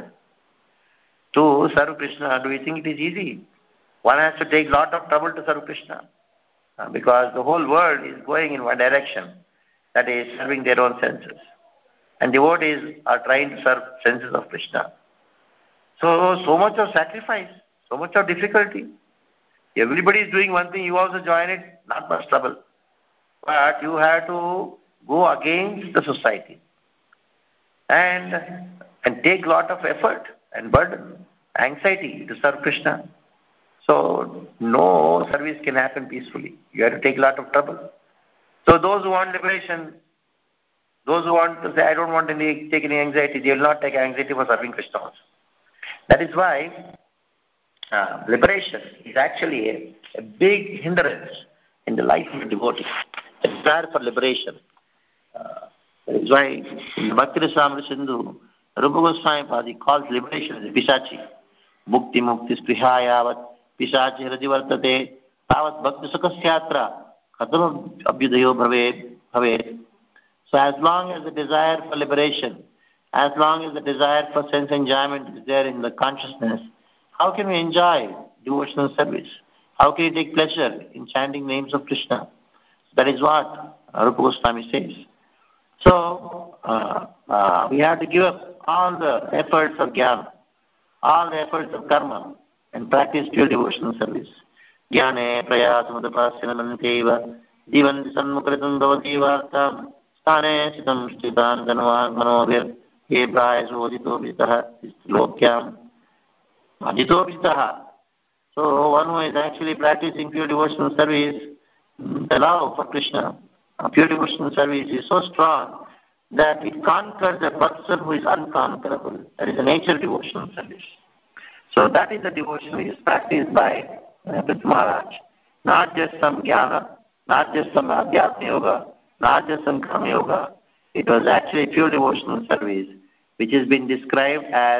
To serve Krishna, do you think it is easy? One has to take a lot of trouble to serve Krishna. Uh, because the whole world is going in one direction, that is serving their own senses. And devotees are trying to serve senses of Krishna. So, so much of sacrifice, so much of difficulty. Everybody is doing one thing, you also join it, not much trouble. But you have to go against the society and, and take a lot of effort and burden, anxiety to serve Krishna. So no service can happen peacefully. You have to take a lot of trouble. So those who want liberation, those who want to say, I don't want to take any anxiety, they will not take anxiety for serving Krishna also. That is why uh, liberation is actually a, a big hindrance in the life of a devotee. The desire for liberation. Uh, that is why in Bhakti Rasamrita Sindhu, Rupa Goswami Padi calls liberation as a pisachi. Bhukti mukti sprihayavat pisachi hridivartate tavat bhakti sukhasyatra khatam abhyudayo bhaved bhaved. So as long as the desire for liberation, as long as the desire for sense enjoyment is there in the consciousness, how can we enjoy devotional service? How can we take pleasure in chanting names of Krishna? That is what Rupa Goswami says. So uh, uh, we have to give up all the efforts of jnana, all the efforts of karma, and practice pure devotional service. Jnane prayasamadapasyanamanteva divan sanmukritam bhavati vartam stane sitam shtitan ganava manovir hebraya sodito vitaha lokyam adito vitaha. So one who is actually practicing pure devotional service, the love for Krishna, uh, pure devotional service is so strong that it conquers a person who is unconquerable. That is the nature of devotional service. So that is the devotion which is practiced by Prithu Maharaj. Not just some jnana, not just some adhyatma yoga, not just some karma yoga. It was actually pure devotional service, which has been described as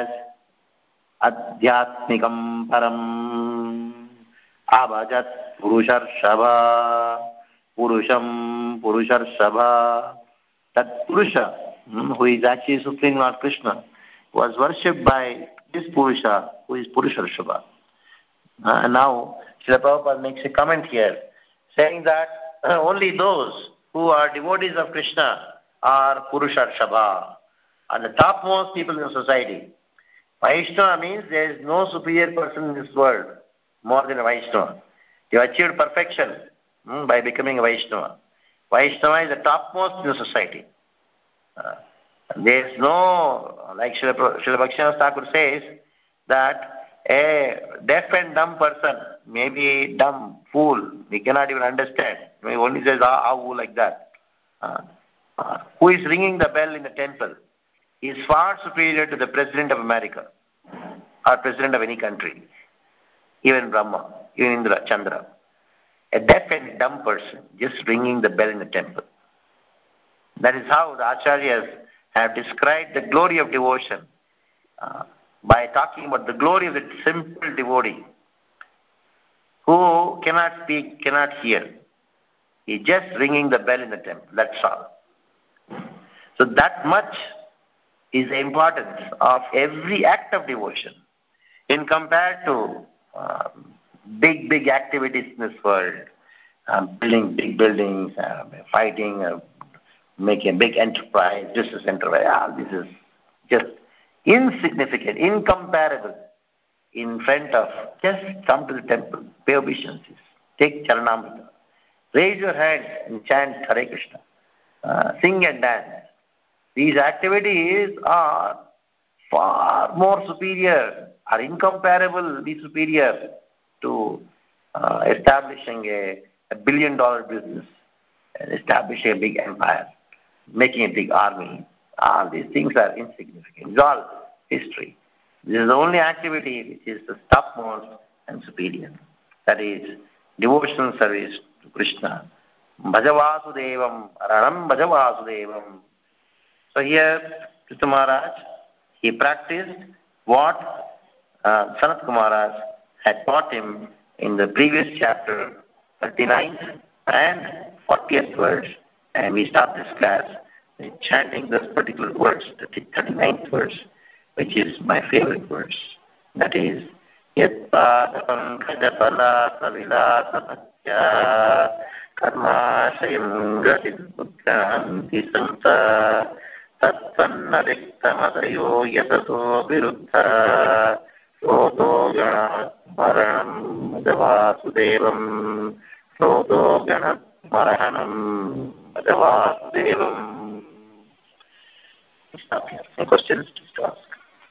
adhyatmikam param abhajat purusharshava purusham purusharshava. That Purusha, who is actually Supreme Lord Krishna, was worshipped by this Purusha, who is Purusharshava. Uh, and now, Srila Prabhupada makes a comment here, saying that uh, only those who are devotees of Krishna are Purusharshava, are the topmost people in the society. Vaishnava means there is no superior person in this world more than a Vaishnava. You achieved perfection hmm, by becoming a Vaishnava. Vaishnava is the topmost in the society. Uh, there is no, like Srila Bhaktivinoda Thakur says, that a deaf and dumb person may be a dumb fool. He cannot even understand. He only says, ah, ah, like that. Uh, uh, who is ringing the bell in the temple is far superior to the President of America or President of any country, even Brahma, even Indra, Chandra. A deaf and dumb person just ringing the bell in the temple. That is how the Acharyas have described the glory of devotion uh, by talking about the glory of the simple devotee who cannot speak, cannot hear. He just ringing the bell in the temple. That's all. So that much is the importance of every act of devotion in compared to uh, big, big activities in this world, um, building big buildings, uh, fighting, uh, making a big enterprise, business enterprise. Ah, this is just insignificant, incomparable in front of just come to the temple, pay obeisances, take Charanamrita, raise your hands and chant Hare Krishna, uh, sing and dance. These activities are far more superior, are incomparably superior to uh, establishing a, a billion dollar business, and establishing a big empire, making a big army. All these things are insignificant. It's all history. This is the only activity which is the topmost and superior. That is devotional service to Krishna. Bhajavasudevam, Ranam Bhajavasudevam. So here, Krishna Maharaj, he practiced what uh, Sanat Kumara had taught him in the previous chapter, thirty-ninth and fortieth verse. And we start this class chanting this particular verse, the thirty-ninth verse, which is my favorite verse. That is, Yat Padam Kajapala Savila Samatya Karma Shayam Gasid Buddhanti Santa Tatpannaviktamadayo Yataso Viruddha Soto Ganat Maranam Madhavasudevam Soto Ganat Maranam Madhavasudevam. Stop here. Any questions to ask?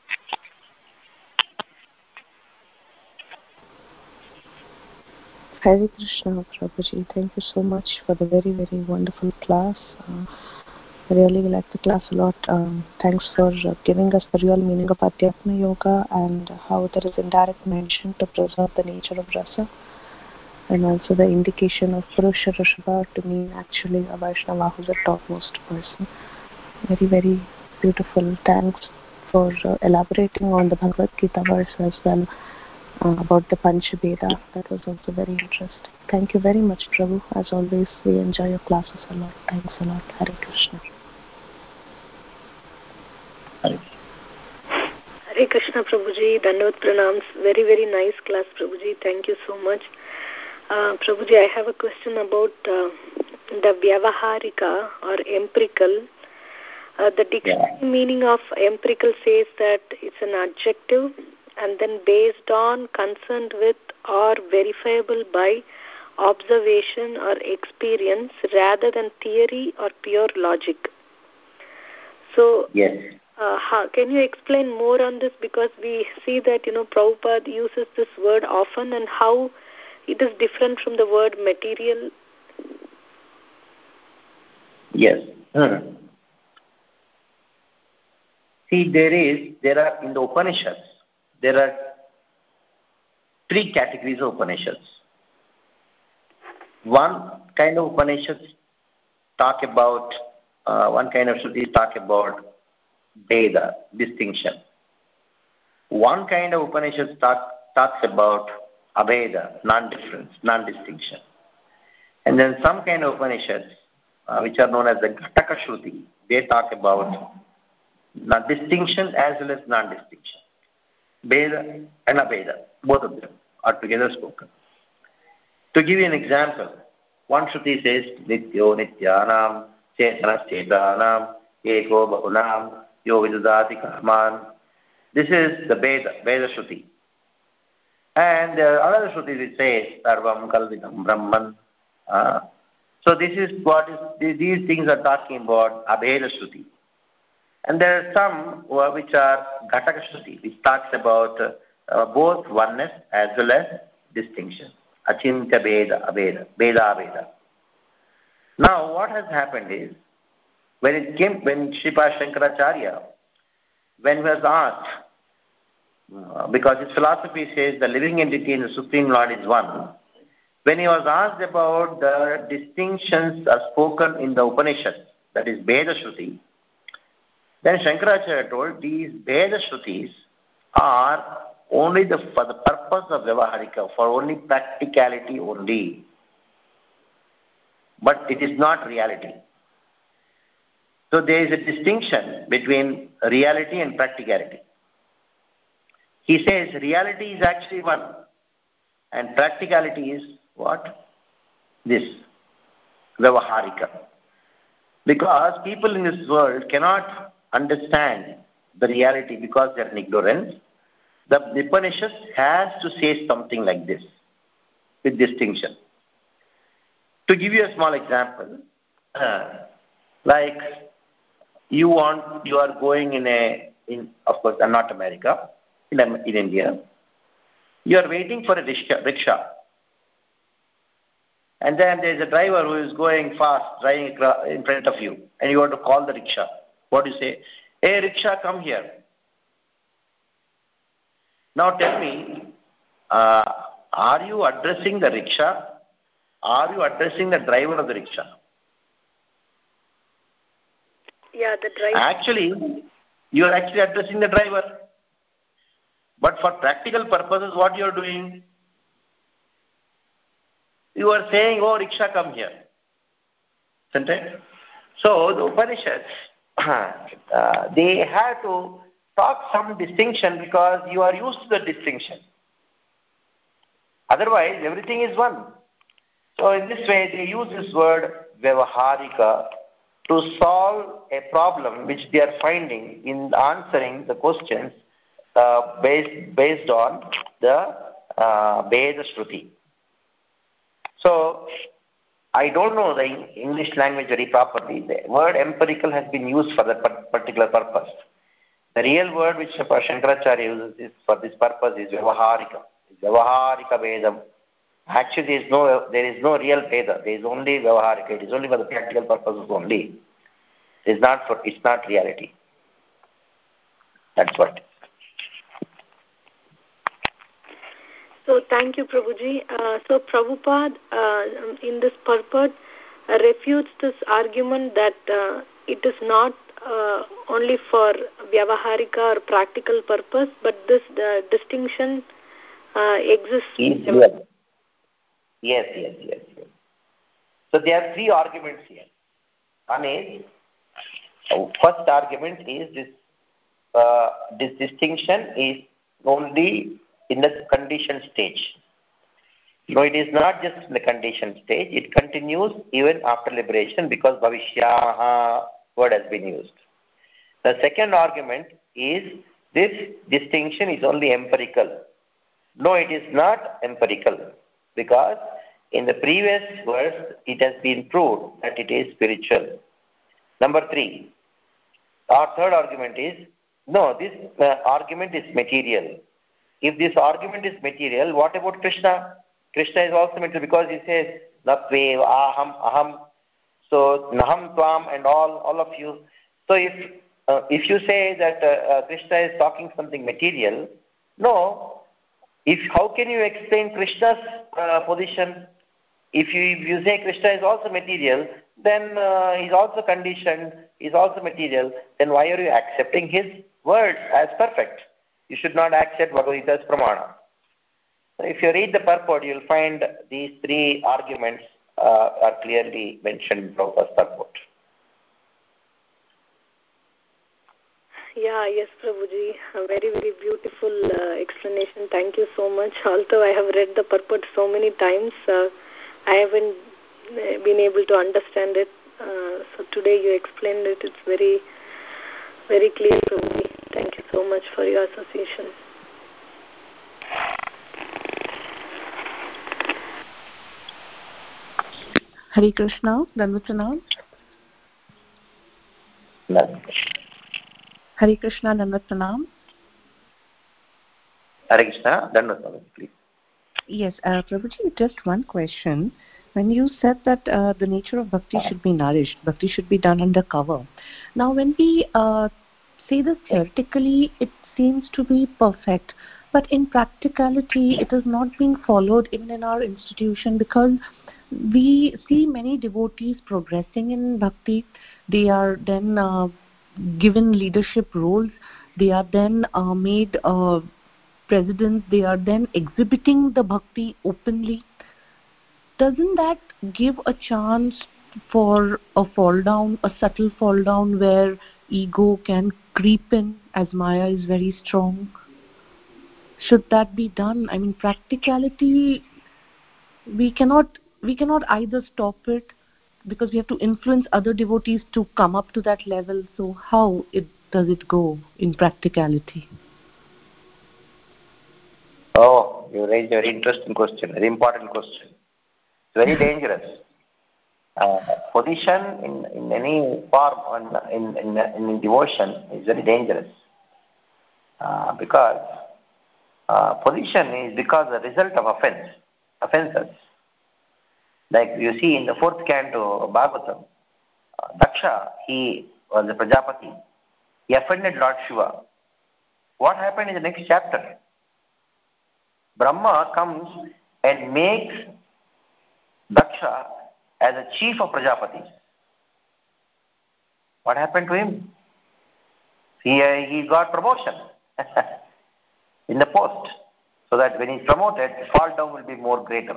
Hare Krishna, Prabhuji. Thank you so much for the very, very wonderful class. Uh, I really like the class a lot. Um, thanks for uh, giving us the real meaning of Adhyatma Yoga and how there is indirect mention to preserve the nature of rasa, and also the indication of Purusha Rishabha to mean actually a Vaishnava who's a topmost person. Very, very beautiful. Thanks for uh, elaborating on the Bhagavad Gita verse as well. Uh, about the Panchabheda. That was also very interesting. Thank you very much, Prabhu. As always, we enjoy your classes a lot. Thanks a lot. Hare Krishna. Hare Krishna, Prabhuji. Dandavat pranams. Very, very nice class, Prabhuji. Thank you so much. Uh, Prabhuji, I have a question about uh, the Vyavaharika or empirical. Uh, the dictionary yeah. meaning of empirical says that it's an adjective and then based on, concerned with, or verifiable by observation or experience rather than theory or pure logic. So, yes. uh, how, can you explain more on this? Because we see that, you know, Prabhupada uses this word often, and how it is different from the word material. Yes. Hmm. See, there is, there are, in the Upanishads, there are three categories of Upanishads. One kind of Upanishads talk about, uh, one kind of Shrutis talk about Veda, distinction. One kind of Upanishads talk, talks about Abheda, non-difference, non-distinction. And then some kind of Upanishads, uh, which are known as the Ghataka Shruti, they talk about distinction as well as non-distinction. Veda and Abheda, both of them are together spoken. To give you an example, one Shruti says, Nityo Nityanam, Chetanas Chetanam, Eko Bahunam, Yo Vidudati Karman. This is the Veda, Veda Shruti. And uh, another Shruti which says, Sarvam Kalvidam Brahman. Uh, so this is what is, these things are talking about Abheda Shruti. And there are some uh, which are Ghataka Shruti, which talks about uh, both oneness as well as distinction. Achintya Veda, Abheda, Veda Abheda. Now what has happened is, when it came, when Sripad Shankaracharya, when he was asked, uh, because his philosophy says the living entity in the Supreme Lord is one, when he was asked about the distinctions are spoken in the Upanishads, that is Veda Shruti, then Shankaracharya told these Veda Shrutis are only the, for the purpose of Vyavaharika, for only practicality only. But it is not reality. So there is a distinction between reality and practicality. He says reality is actually one and practicality is what? This, Vyavaharika. Because people in this world cannot understand the reality because they are in ignorance. The Upanishad has to say something like this, with distinction. To give you a small example, uh, like you want, you are going in a, in of course, not America, in, in India, you are waiting for a rickshaw, rickshaw. And then there is a driver who is going fast, driving in front of you, and you want to call the rickshaw. What do you say? Hey, rickshaw, come here. Now tell me, uh, are you addressing the rickshaw? Are you addressing the driver of the rickshaw? Yeah, the driver. Actually, you are actually addressing the driver. But for practical purposes, what you are doing? You are saying, oh, rickshaw, come here. Isn't it? So the Upanishads, uh, they have to talk some distinction because you are used to the distinction. Otherwise, everything is one. So in this way, they use this word Vyavaharika to solve a problem which they are finding in answering the questions uh, based, based on the uh, Veda Shruti. So, I don't know the English language very properly. The word empirical has been used for that particular purpose. The real word which Shankaracharya uses is for this purpose is Vyavaharika. Vyavaharika Vedam. Actually, there is no, there is no real Veda. There is only Vyavaharika. It is only for the practical purposes only. It is not for, it's not reality. That's what. So thank you, Prabhuji. Uh, so Prabhupada, uh, in this purport, uh, refutes this argument that uh, it is not uh, only for Vyavaharika or practical purpose, but this uh, distinction uh, exists. Yes, yes, yes, yes, yes. So there are three arguments here. One is, first argument is this, uh, this distinction is only in the conditioned stage. No, it is not just in the conditioned stage. It continues even after liberation because bhavishyaha word has been used. The second argument is this distinction is only empirical. No, it is not empirical because in the previous verse it has been proved that it is spiritual. Number three, our third argument is, no, this uh, argument is material. If this argument is material, what about Krishna? Krishna is also material because he says, Natvev, Aham, Aham, so Naham, Tvam and all, all of you. So if uh, if you say that uh, uh, Krishna is talking something material, no. If how can you explain Krishna's uh, position? If you, if you say Krishna is also material, then uh, he's also conditioned, he's also material, then why are you accepting his words as perfect? You should not accept Bhagavad Gita's pramana. So if you read the purport, you'll find these three arguments uh, are clearly mentioned in Prabhupada's purport. Yeah, yes, Prabhuji. A very, very beautiful uh, explanation. Thank you so much. Although I have read the purport so many times, uh, I haven't been able to understand it. Uh, so today you explained it. It's very, very clear, Prabhuji. Thank you so much for your association. Hare Krishna, Dandavat Pranam. Hare Krishna, Dandavat Pranam. Hare Krishna, Dandavat Pranam, please. Yes, uh, Prabhuji, just one question. When you said that uh, the nature of bhakti should be nourished, bhakti should be done under cover. Now, when we uh, say this theoretically, it seems to be perfect. But in practicality, it is not being followed even in our institution, because we see many devotees progressing in bhakti. They are then uh, given leadership roles. They are then uh, made uh, presidents. They are then exhibiting the bhakti openly. Doesn't that give a chance for a fall down, a subtle fall down where ego can creep in as Maya is very strong? Should that be done? I mean, practicality, we cannot we cannot either stop it, because we have to influence other devotees to come up to that level. So how it does it go in practicality? Oh, you raised a very interesting question, very important question. It's very dangerous. Uh, position in, in any form in, in, in devotion is very dangerous. Uh, because uh, position is because the result of offense, offenses. Like you see in the fourth canto of Bhagavatam, uh, Daksha, he was a Prajapati. He offended Lord Shiva. What happened in the next chapter? Brahma comes and makes Daksha as a chief of Prajapatis. What happened to him? He, uh, he got promotion in the post, so that when he's promoted, fall down will be more greater.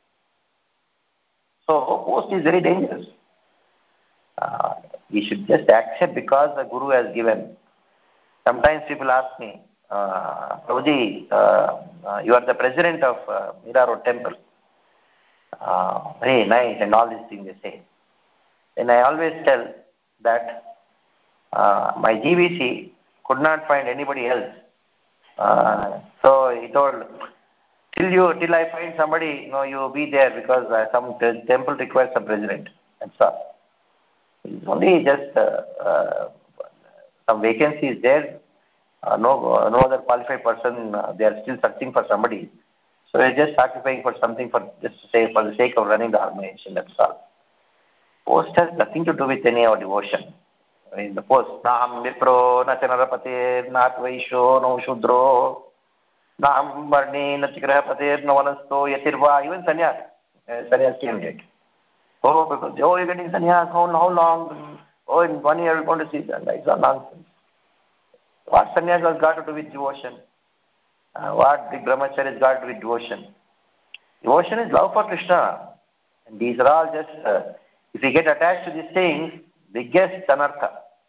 So post is very dangerous. Uh, we should just accept because the Guru has given. Sometimes people ask me, uh, Prabhuji, uh, uh, you are the president of uh, Mira Road Temple. Uh, very nice, and all these things they say. And I always tell that uh, my G V C could not find anybody else. Uh, so he told, till you, till I find somebody, you know, you be there, because uh, some temple requires a president. That's all. It's only just uh, uh, some vacancies there. Uh, no, uh, no other qualified person. Uh, they are still searching for somebody. So they're just sacrificing for something, for just to say for the sake of running the organization. That's all. Post has nothing to do with any of our devotion. In the post, Naham Vipro, Nachanarapate, Nat Vaisho, No Shudro, Naham Varni, Nachigrahapate, No Vanasto, Yatirva, even Sanyas, uh, Sanyas candidate. Oh, because, oh, you're getting Sanyas, how, how long? Oh, in one year we're going to see that. It's all nonsense. What Sanyas has got to do with devotion? Uh, what the brahmacharya has got to do with devotion? Devotion is love for Krishna. And these are all just, uh, if we get attached to these things, biggest anartha.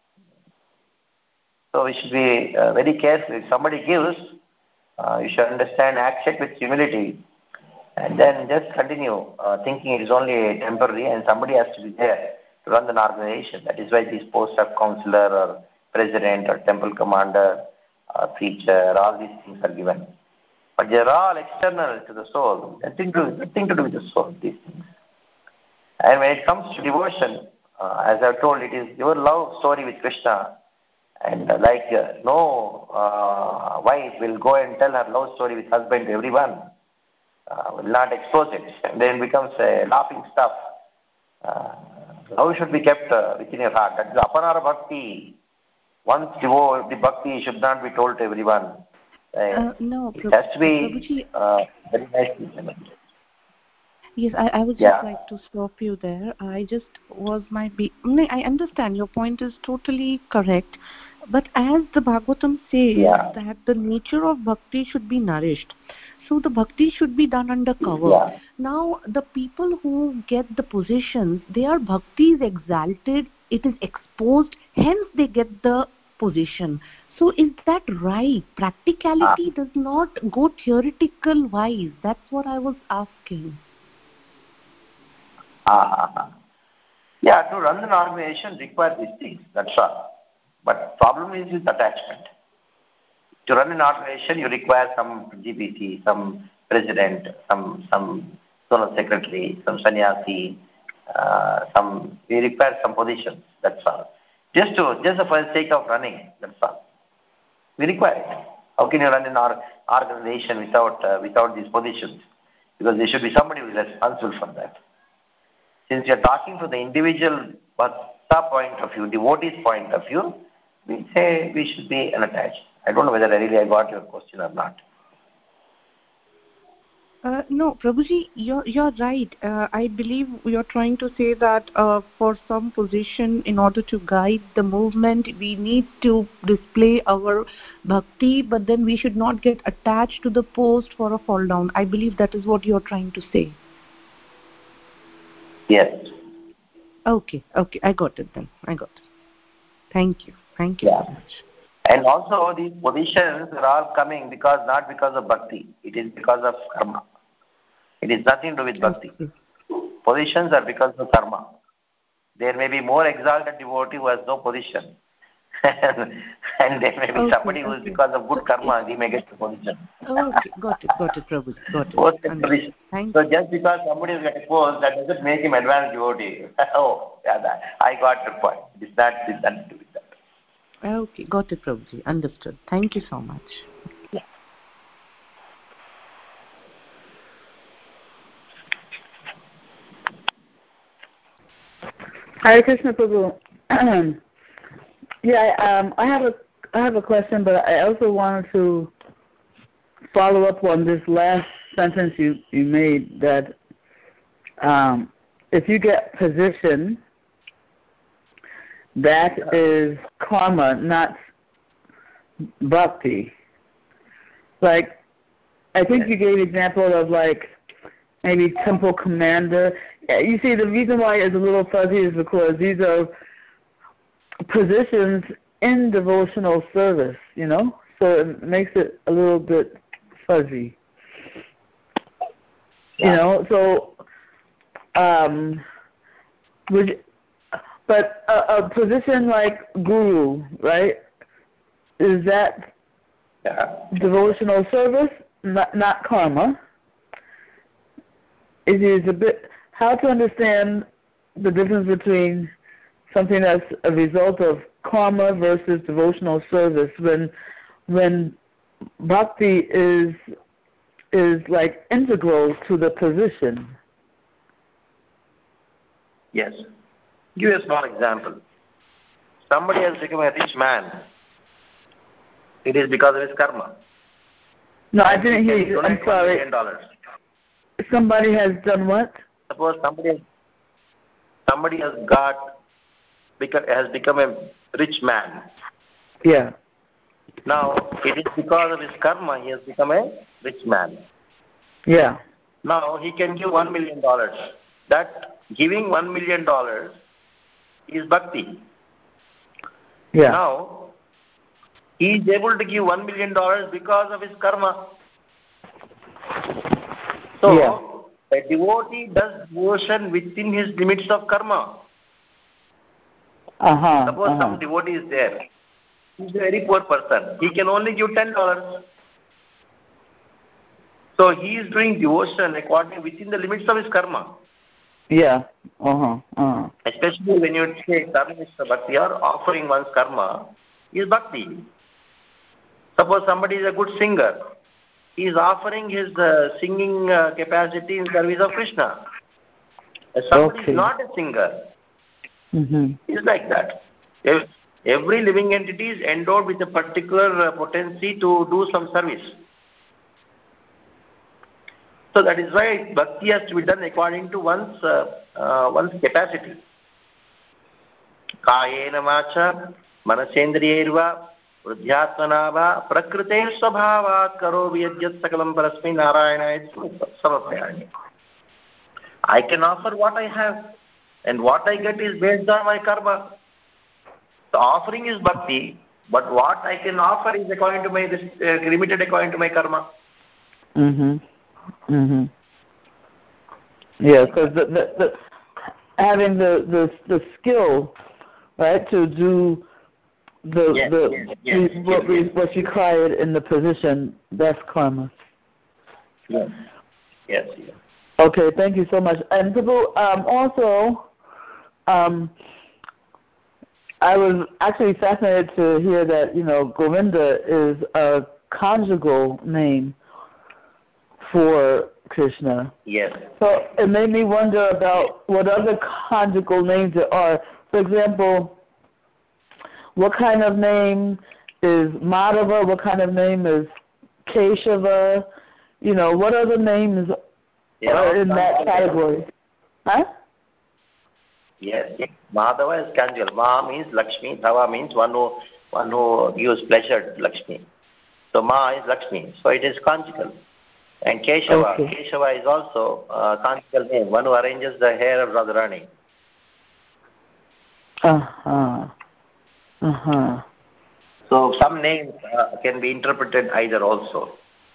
So we should be uh, very careful. If somebody gives, uh, you should understand, accept with humility, and then just continue uh, thinking it is only temporary and somebody has to be there to run an organization. That is why these posts of counselor or president or temple commander or preacher, all these things are given. But they are all external to the soul. Nothing to, nothing to do with the soul, these things. And when it comes to devotion, uh, as I've told, it is your love story with Krishna. And uh, like uh, no uh, wife will go and tell her love story with husband to everyone, uh, will not expose it, and then it becomes a laughing stuff. Uh, love should be kept uh, within your heart. That is Apanara Bhakti. once devote, the bhakti should not be told to everyone. Uh, Uh, no, it Prabhu, has to be Prabhuji, uh, very nicely implemented. yes, I, I would just Yeah. like to stop you there. I just was my be. No, I understand your point is totally correct, but as the Bhagavatam says Yeah. that the nature of bhakti should be nourished, so the bhakti should be done under cover. Yeah. Now, the people who get the positions, their bhakti is exalted, it is exposed, hence they get the position. So is that right? Practicality Ah. does not go theoretical wise. That's what I was asking. Ah. Yeah, to run an organization requires these things, that's all. But problem is with attachment. To run an organization, you require some G P C, some president, some some zonal secretary, some sannyasi, uh, some we require some positions. That's all. Just to just for the sake of running. That's all. We require it. How can you run an or, organization without uh, without these positions? Because there should be somebody who is responsible for that. Since you are talking from the individual bhakta point of view, devotee's point of view, we say we should be unattached. I don't know whether I really I got your question or not. Uh, no, Prabhuji, you're, you're right. Uh, I believe you're trying to say that uh, for some position, in order to guide the movement, we need to display our bhakti, but then we should not get attached to the post for a fall down. I believe that is what you're trying to say. Yes. Okay, okay, I got it then. I got it. Thank you. Thank you Yeah. so much. And also these positions are all coming because not because of bhakti. It is because of karma. It is nothing to do with bhakti. Okay. Positions are because of karma. There may be more exalted devotee who has no position. And there may be Okay, somebody who is okay. because of good So karma, he may get the position. Okay, got it, got it, Prabhuji, got it. Post and Understood. position. Thank So you. just because somebody has got a post, that doesn't make him advanced devotee. Oh, yeah, that, I got your point. It's not, it's nothing to do with that. Okay, got it, Prabhuji. Understood. Thank you so much. Hare Krishna Prabhu. yeah, um, I have a I have a question, but I also wanted to follow up on this last sentence you, you made that um, if you get position, that is karma, not bhakti. Like, I think you gave example of like maybe temple commander. You see, the reason why it's a little fuzzy is because these are positions in devotional service, you know? So it makes it a little bit fuzzy. Yeah. You know, so, um, would, but a, a position like guru, right? Is that Yeah. devotional service, not, not karma? It is a bit, how to understand the difference between something that's a result of karma versus devotional service when when bhakti is is like integral to the position. Yes. Give you a small example. Somebody has become a rich man. It is because of his karma. No, I didn't hear you. I'm Donate one sorry. million dollars. Somebody has done what? Suppose somebody has, somebody has got become, has become a rich man. Yeah. Now it is because of his karma he has become a rich man. Yeah. Now he can give one million dollars. That giving one million dollars is bhakti. Yeah. Now he is able to give one million dollars because of his karma. So Yeah. a devotee does devotion within his limits of karma. Uh-huh. Suppose uh-huh. some devotee is there. He is a very poor person. He can only give ten dollars. So he is doing devotion according within the limits of his karma. Yeah. Uh-huh. Uh-huh. Especially when you say karma bhakti or offering one's karma is bhakti. Suppose somebody is a good singer. He is offering his uh, singing uh, capacity in service of Krishna. If somebody Okay. is not a singer, Mm-hmm. he is like that. If Every living entity is endowed with a particular uh, potency to do some service. So that is why bhakti has to be done according to one's uh, uh, one's capacity. Kayena vacha manasendriyerva vruddhyatmana va prakrite svabhavat karovi yajyat sakalam parasmai narayana samapayami. I can offer what I have, and what I get is based on my karma. The offering is bhakti, but what I can offer is according to my uh, limited according to my karma. Mhm. Mhm. Yeah, because the, the, the having the, the the skill, right, to do the yes, the yes, yes, what yes, we yes. what you required in the position, that's karma. Yes. Yes. Yes. Okay, thank you so much. And Prabhu, um, also, um, I was actually fascinated to hear that, you know, Govinda is a conjugal name for Krishna. Yes. So it made me wonder about what other conjugal names there are. For example, what kind of name is Madhava? What kind of name is Keshava? You know, what other names Yeah, are in that category? Huh? Yes. Yes. Madhava is conjugal. Ma means Lakshmi. Dhava means one who one who gives pleasure to Lakshmi. So Ma is Lakshmi. So it is conjugal. And Keshava, okay. Keshava is also a conjugal name, one who arranges the hair of Radharani. Uh-huh. Uh-huh. So some names uh, can be interpreted either also.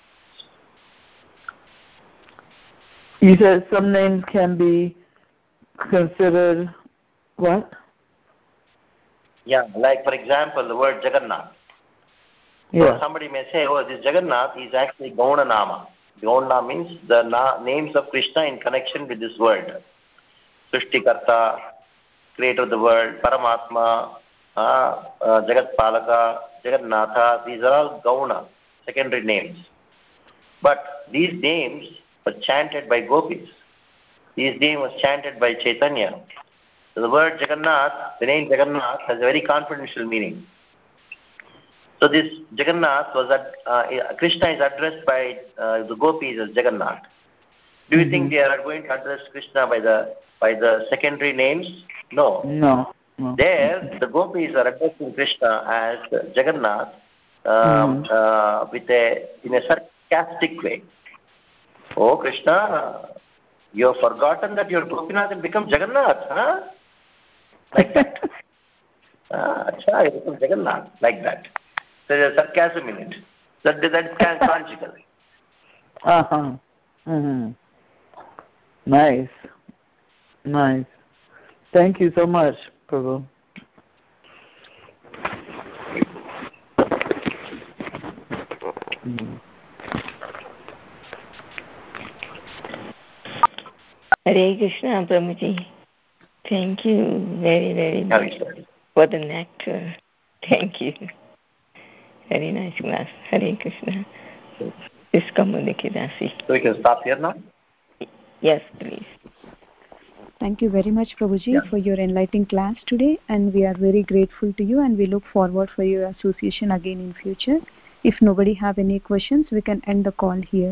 You said some names can be considered what? Yeah, like for example, the word Jagannath. Yeah. So somebody may say, oh, this Jagannath is actually Gauna Nama. Gauna means the na- names of Krishna in connection with this word. Srishtikarta, creator of the world, Paramatma, uh, uh, Jagat Palaka, Jagannatha, these are all Gauna, secondary names. But these names were chanted by gopis. These names was chanted by Chaitanya. So the word Jagannath, the name Jagannath has a very confidential meaning. So this Jagannath was at, uh, Krishna is addressed by uh, the gopis as Jagannath. Do you mm-hmm. think they are going to address Krishna by the by the secondary names? No. No. no. There, the gopis are addressing Krishna as Jagannath um, mm-hmm. uh, with a in a sarcastic way. Oh Krishna, you have forgotten that your Gopinath and become Jagannath, huh? Like that. ah, achha, you become Jagannath, like that. There is a sarcasm in it. That that is conjugal. Uh huh. Mm-hmm. Nice. Nice. Thank you so much, Prabhu. Mm-hmm. Hare Krishna, Prabhuji. Thank you very, very much for the nectar. Thank you. Very nice class. Hare Krishna. So we can stop here now? Yes, please. Thank you very much, Prabhuji, yeah. for your enlightening class today, and we are very grateful to you, and we look forward for your association again in future. If nobody have any questions, we can end the call here.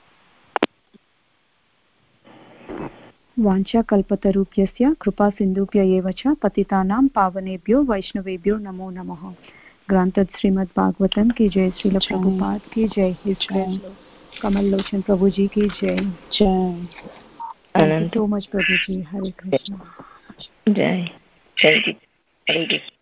वाञ्छा कल्पतरुभ्यस्य कृपा सिन्धुभ्य एव च पतितानां पावनेभ्यो वैष्णवेभ्यो नमो नमः. Granted Srimad Bhagavatam ki jai, Srila Prabhupada ki jai, His Grace Kamal Lochan Prabhuji ki jai. Jai. Thank you so much, Prabhuji. Hare Krishna. Jai. Thank you. Hare Krishna.